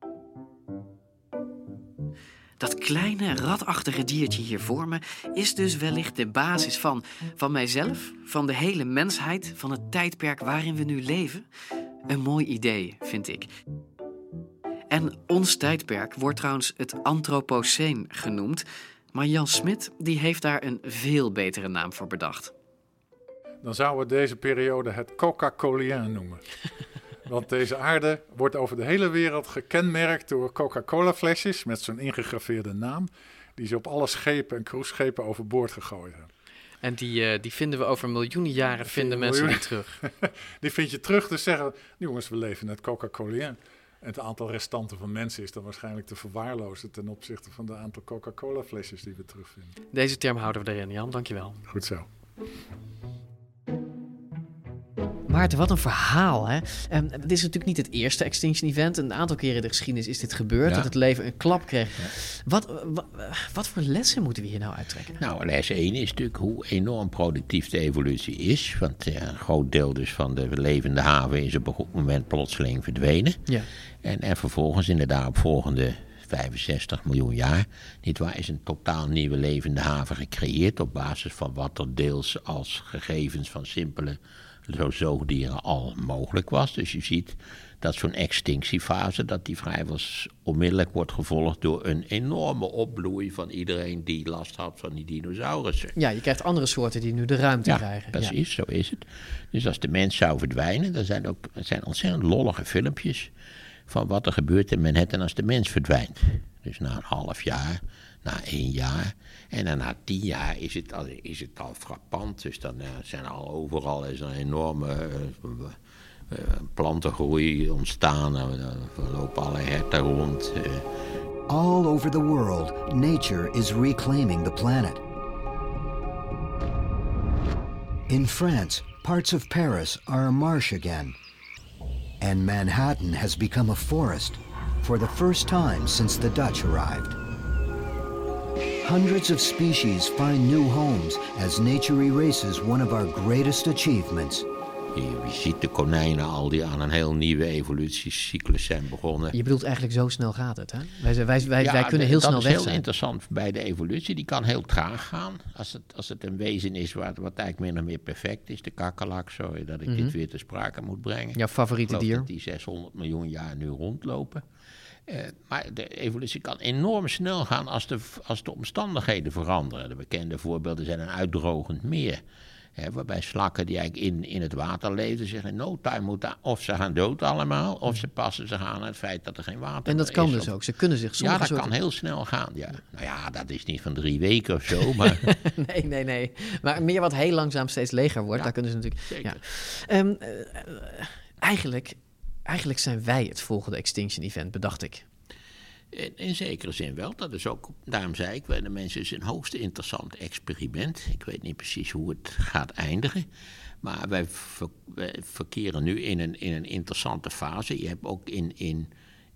S4: Dat kleine, ratachtige diertje hier voor me is dus wellicht de basis van, van mijzelf, van de hele mensheid, van het tijdperk waarin we nu leven. Een mooi idee, vind ik. En ons tijdperk wordt trouwens het Anthropoceen genoemd, maar Jan Smit die heeft daar een veel betere naam voor bedacht.
S12: Dan zouden we deze periode het Coca-Colien noemen. Want deze aarde wordt over de hele wereld gekenmerkt door Coca-Cola-flesjes met zo'n ingegraveerde naam, die ze op alle schepen en cruiseschepen overboord gegooid hebben.
S5: En die, uh, die vinden we over miljoenen jaren, vinden mensen die terug.
S12: Die vind je terug, dus zeggen, jongens, we leven in het Coca-Colien. En het aantal restanten van mensen is dan waarschijnlijk te verwaarlozen ten opzichte van de aantal Coca-Cola-flesjes die we terugvinden.
S5: Deze term houden we erin, Jan. Dankjewel.
S12: Goed zo.
S5: Maarten, wat een verhaal, hè? Um, dit is natuurlijk niet het eerste Extinction Event. Een aantal keren in de geschiedenis is dit gebeurd,
S6: ja.
S5: dat het leven een klap kreeg.
S6: Ja.
S5: Wat, wat, wat voor lessen moeten we hier nou uittrekken?
S6: Nou, les één is natuurlijk hoe enorm productief de evolutie is. Want ja, een groot deel dus van de levende haven is op een goed moment plotseling verdwenen.
S5: Ja.
S6: En, en vervolgens in de daaropvolgende vijfenzestig miljoen jaar, nietwaar, is een totaal nieuwe levende haven gecreëerd op basis van wat er deels als gegevens van simpele zo zoogdieren al mogelijk was. Dus je ziet dat zo'n extinctiefase, dat die vrijwel onmiddellijk wordt gevolgd door een enorme opbloei van iedereen die last had van die dinosaurussen.
S5: Ja, je krijgt andere soorten die nu de ruimte
S6: ja,
S5: krijgen.
S6: Precies,
S5: ja.
S6: Zo is het. Dus als de mens zou verdwijnen, dan zijn ook er zijn ontzettend lollige filmpjes van wat er gebeurt in Manhattan als de mens verdwijnt. Dus na een half jaar, na één jaar. En dan na tien jaar is het al, is het al frappant. Dus dan uh, zijn al overal is een enorme uh, uh, plantengroei ontstaan. Uh, er lopen alle herten rond. Uh.
S1: All over the world, nature is reclaiming the planet. In France, parts of Paris are a marsh again. And Manhattan has become a forest for the first time since the Dutch arrived. Hundreds of species find new homes as nature erases one of our greatest achievements.
S6: Je, je ziet de konijnen al die aan een heel nieuwe evolutiecyclus zijn begonnen.
S5: Je bedoelt eigenlijk zo snel gaat het, hè? Wij, wij, wij,
S6: ja,
S5: wij kunnen heel
S6: dat
S5: snel weg zijn.
S6: Dat is heel interessant bij de evolutie. Die kan heel traag gaan. Als het, als het een wezen is wat, wat eigenlijk min of meer perfect is. De kakkerlak, sorry dat ik
S5: Mm-hmm.
S6: dit weer te sprake moet brengen.
S5: Jouw favoriete dier?
S6: Dat die zeshonderd miljoen jaar nu rondlopen. Uh, maar de evolutie kan enorm snel gaan als de, als de omstandigheden veranderen. De bekende voorbeelden zijn een uitdrogend meer. Hè, waarbij slakken die eigenlijk in, in het water leven zeggen in no time moeten of ze gaan dood allemaal, of ze passen zich aan het feit dat er geen water is.
S5: En dat kan
S6: is,
S5: dus
S6: of,
S5: ook. Ze kunnen zich sommige
S6: Ja, dat
S5: soorten...
S6: kan heel snel gaan. Ja. Nou ja, dat is niet van drie weken of zo, maar...
S5: nee, nee, nee. Maar meer wat heel langzaam steeds leger wordt,
S6: Ja,
S5: daar kunnen ze natuurlijk...
S6: zeker.
S5: Ja. Um, uh, eigenlijk, eigenlijk zijn wij het volgende Extinction Event, bedacht ik.
S6: In, in zekere zin wel. Dat is ook, daarom zei ik, de mensen is een hoogst interessant experiment. Ik weet niet precies hoe het gaat eindigen. Maar wij, ver, wij verkeren nu in een, in een interessante fase. Je hebt ook in, in, in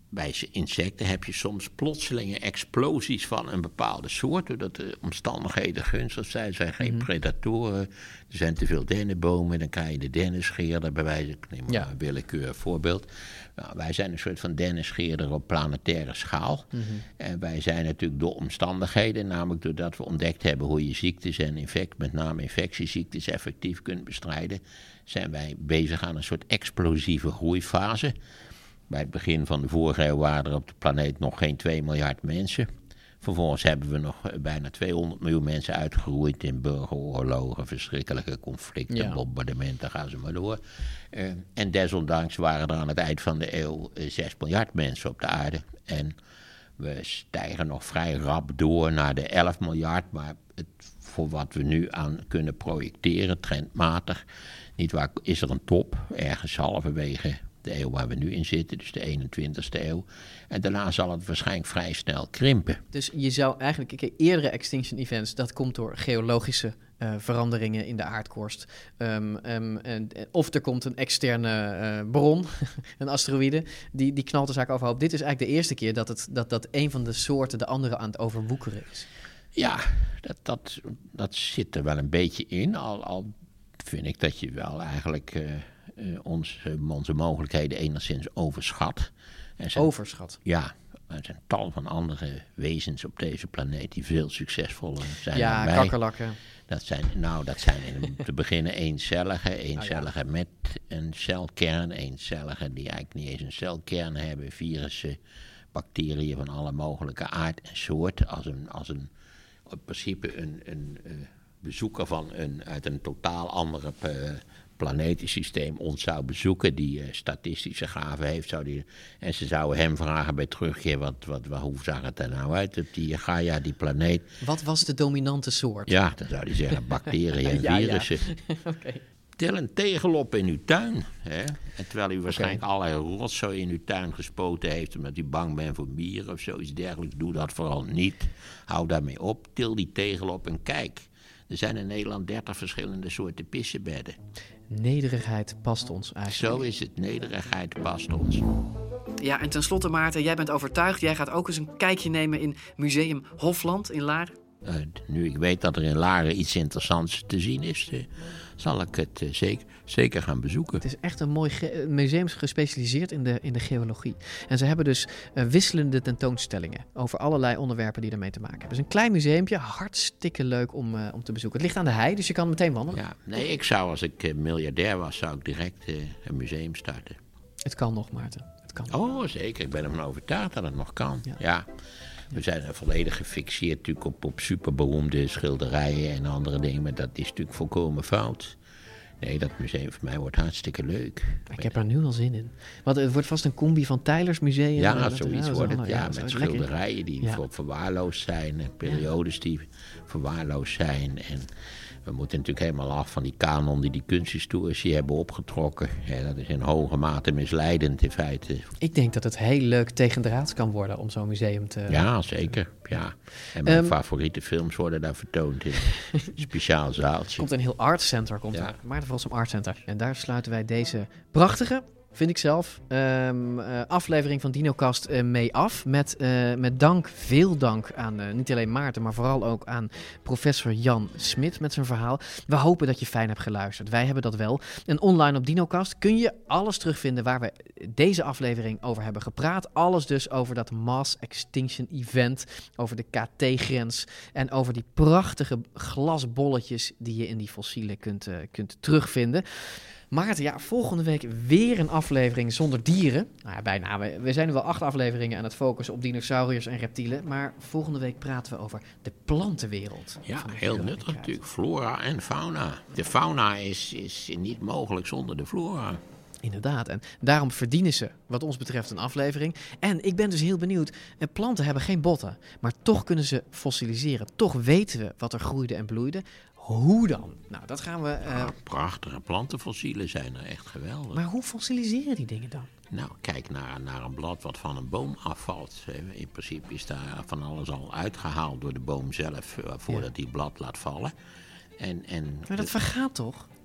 S6: bij insecten heb je soms plotselinge explosies van een bepaalde soort, doordat de omstandigheden gunstig zijn. Er zijn geen mm-hmm. predatoren, er zijn te veel dennenbomen, dan kan je de dennenscheerder, bij wijze van ja. een willekeurig voorbeeld. Nou, wij zijn een soort van dennenscheerder op planetaire schaal. Mm-hmm. En wij zijn natuurlijk door omstandigheden, namelijk doordat we ontdekt hebben hoe je ziektes en infect, met name infectieziektes, effectief kunt bestrijden, zijn wij bezig aan een soort explosieve groeifase. Bij het begin van de vorige eeuw waren er op de planeet nog geen twee miljard mensen. Vervolgens hebben we nog bijna tweehonderd miljoen mensen uitgeroeid in burgeroorlogen, verschrikkelijke conflicten, ja. bombardementen, gaan ze maar door. Uh, en desondanks waren er aan het eind van de eeuw uh, zes miljard mensen op de aarde. En we stijgen nog vrij rap door naar de elf miljard, maar het, voor wat we nu aan kunnen projecteren, trendmatig, niet waar, is er een top, ergens halverwege de eeuw waar we nu in zitten, dus de eenentwintigste eeuw. En daarna zal het waarschijnlijk vrij snel krimpen.
S5: Dus je zou eigenlijk, kijk, eerdere extinction events, dat komt door geologische uh, veranderingen in de aardkorst. Um, um, en, of er komt een externe uh, bron, een asteroïde, die, die knalt de zaak overhoop. Dit is eigenlijk de eerste keer dat, het, dat, dat een van de soorten de andere aan het overwoekeren is.
S6: Ja, dat, dat, dat zit er wel een beetje in. Al, al vind ik dat je wel eigenlijk Uh, Uh, ons, uh, onze mogelijkheden enigszins overschat.
S5: En zijn, overschat?
S6: Ja, er zijn tal van andere wezens op deze planeet die veel succesvoller zijn
S5: ja,
S6: dan wij.
S5: Ja, kakkerlakken.
S6: Dat zijn, nou, dat zijn in, te beginnen eencellige, eencellige oh, ja. met een celkern, eencellige die eigenlijk niet eens een celkern hebben, virussen, bacteriën van alle mogelijke aard en soort, als een, als een in principe een, een uh, bezoeker van een, uit een totaal andere uh, planetensysteem ons zou bezoeken, die uh, statistische gaven heeft, zou die, en ze zouden hem vragen bij terugkeer, wat, wat, wat, hoe zag het er nou uit op die Gaia, die planeet.
S5: Wat was de dominante soort?
S6: Ja, dan zou hij zeggen bacteriën en ja, virussen. Ja. Okay. Tel een tegel op in uw tuin. Hè? En terwijl u waarschijnlijk okay. allerlei rotzooi in uw tuin gespoten heeft, omdat u bang bent voor mieren of zoiets dergelijks, doe dat vooral niet. Hou daarmee op, til die tegel op en kijk. Er zijn in Nederland dertig verschillende soorten pissebedden.
S5: Nederigheid past ons eigenlijk.
S6: Zo is het, nederigheid past ons.
S4: Ja, en tenslotte Maarten, jij bent overtuigd. Jij gaat ook eens een kijkje nemen in Museum Hofland in Laren.
S6: Uh, nu ik weet dat er in Laren iets interessants te zien is, uh, zal ik het uh, zeker, zeker gaan bezoeken.
S5: Het is echt een mooi ge- museum gespecialiseerd in de, in de geologie. En ze hebben dus uh, wisselende tentoonstellingen over allerlei onderwerpen die ermee te maken hebben. Het is een klein museumpje, hartstikke leuk om, uh, om te bezoeken. Het ligt aan de hei, dus je kan meteen wandelen.
S6: Ja, nee, ik zou als ik uh, miljardair was, zou ik direct uh, een museum starten.
S5: Het kan nog, Maarten. Het kan.
S6: Oh, zeker. Ik ben ervan overtuigd dat het nog kan. Ja. ja. We zijn volledig gefixeerd natuurlijk op, op superberoemde schilderijen en andere dingen, maar dat is natuurlijk volkomen fout. Nee, dat museum voor mij wordt hartstikke leuk.
S5: Ik heb er nu al zin in. Want het wordt vast een combi van Tylers Museum.
S6: Ja, zoiets ja, wordt het. Ja, ja, met schilderijen lekker. die ja. verwaarloosd zijn, en periodes ja. die verwaarloosd zijn. En we moeten natuurlijk helemaal af van die kanon die die kunsthistorici hebben opgetrokken. Ja, dat is in hoge mate misleidend in feite.
S5: Ik denk dat het heel leuk tegendraads kan worden om zo'n museum te...
S6: Ja, zeker. Ja. En mijn um, favoriete films worden daar vertoond in een speciaal zaaltje.
S5: Er komt een heel artcenter, komt ja. er. Maar volgens een artcenter. En daar sluiten wij deze prachtige, vind ik zelf, um, uh, aflevering van DinoCast uh, mee af. Met, uh, met dank, veel dank aan uh, niet alleen Maarten, maar vooral ook aan professor Jan Smit met zijn verhaal. We hopen dat je fijn hebt geluisterd. Wij hebben dat wel. En online op DinoCast kun je alles terugvinden waar we deze aflevering over hebben gepraat. Alles dus over dat Mass Extinction Event, over de K T-grens en over die prachtige glasbolletjes die je in die fossielen kunt, uh, kunt terugvinden. Maarten, ja, volgende week weer een aflevering zonder dieren. Nou ja, bijna. We, we zijn nu wel acht afleveringen aan het focussen op dinosauriërs en reptielen. Maar volgende week praten we over de plantenwereld.
S6: Ja, heel nuttig natuurlijk. Flora en fauna. De fauna is, is niet mogelijk zonder de flora.
S5: Inderdaad, en daarom verdienen ze wat ons betreft een aflevering. En ik ben dus heel benieuwd, planten hebben geen botten, maar toch kunnen ze fossiliseren. Toch weten we wat er groeide en bloeide. Hoe dan? Nou, dat gaan we... Uh...
S6: Ja, prachtige plantenfossielen zijn er echt geweldig.
S5: Maar hoe fossiliseren die dingen dan?
S6: Nou, kijk naar, naar een blad wat van een boom afvalt. In principe is daar van alles al uitgehaald door de boom zelf, voordat ja. die blad laat vallen. En, en
S5: maar dat vergaat toch?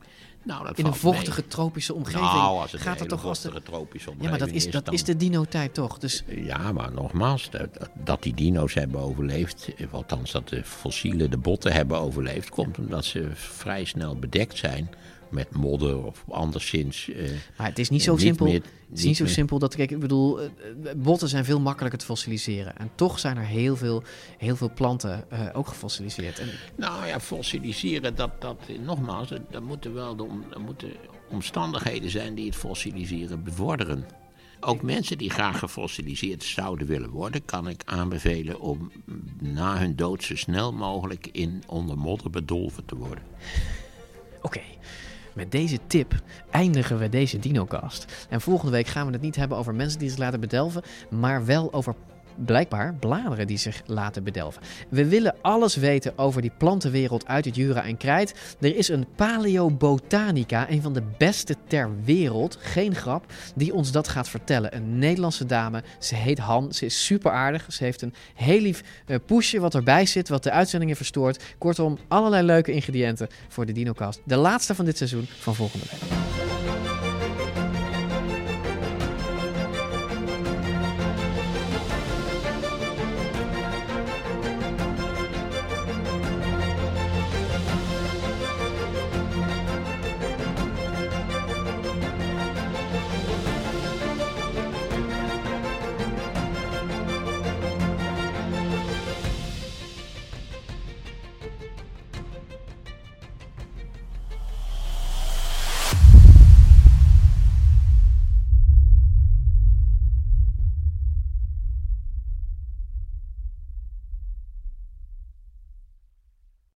S6: Nou, dat
S5: in een
S6: valt
S5: vochtige
S6: mee.
S5: tropische omgeving.
S6: Nou, als het
S5: gaat
S6: een
S5: het
S6: hele
S5: toch als de...
S6: vochtige tropische
S5: Ja,
S6: omgeving
S5: maar dat is,
S6: is,
S5: dat
S6: dan-
S5: is de dino-tijd toch? Dus
S6: Ja, maar nogmaals, dat, dat die dino's hebben overleefd, althans dat de fossielen, de botten hebben overleefd, komt omdat ze vrij snel bedekt zijn met modder of anderszins. Uh,
S5: maar het is niet zo simpel.
S6: Meer,
S5: het is niet,
S6: niet
S5: zo
S6: meer.
S5: simpel dat kijk, ik bedoel, uh, botten zijn veel makkelijker te fossiliseren. En toch zijn er heel veel, heel veel planten uh, ook gefossiliseerd. En...
S6: Nou ja, fossiliseren, dat, dat nogmaals, dat moeten wel de, dat moeten omstandigheden zijn die het fossiliseren bevorderen. Ook mensen die graag gefossiliseerd zouden willen worden, kan ik aanbevelen om na hun dood zo snel mogelijk in onder modder bedolven te worden.
S5: Oké, okay. Met deze tip eindigen we deze DinoCast. En volgende week gaan we het niet hebben over mensen die zich laten bedelven, maar wel over blijkbaar bladeren die zich laten bedelven. We willen alles weten over die plantenwereld uit het Jura en Krijt. Er is een paleobotanica, een van de beste ter wereld, geen grap, die ons dat gaat vertellen. Een Nederlandse dame, ze heet Han, ze is super aardig. Ze heeft een heel lief uh, poesje wat erbij zit, wat de uitzendingen verstoort. Kortom, allerlei leuke ingrediënten voor de DinoCast. De laatste van dit seizoen van volgende week.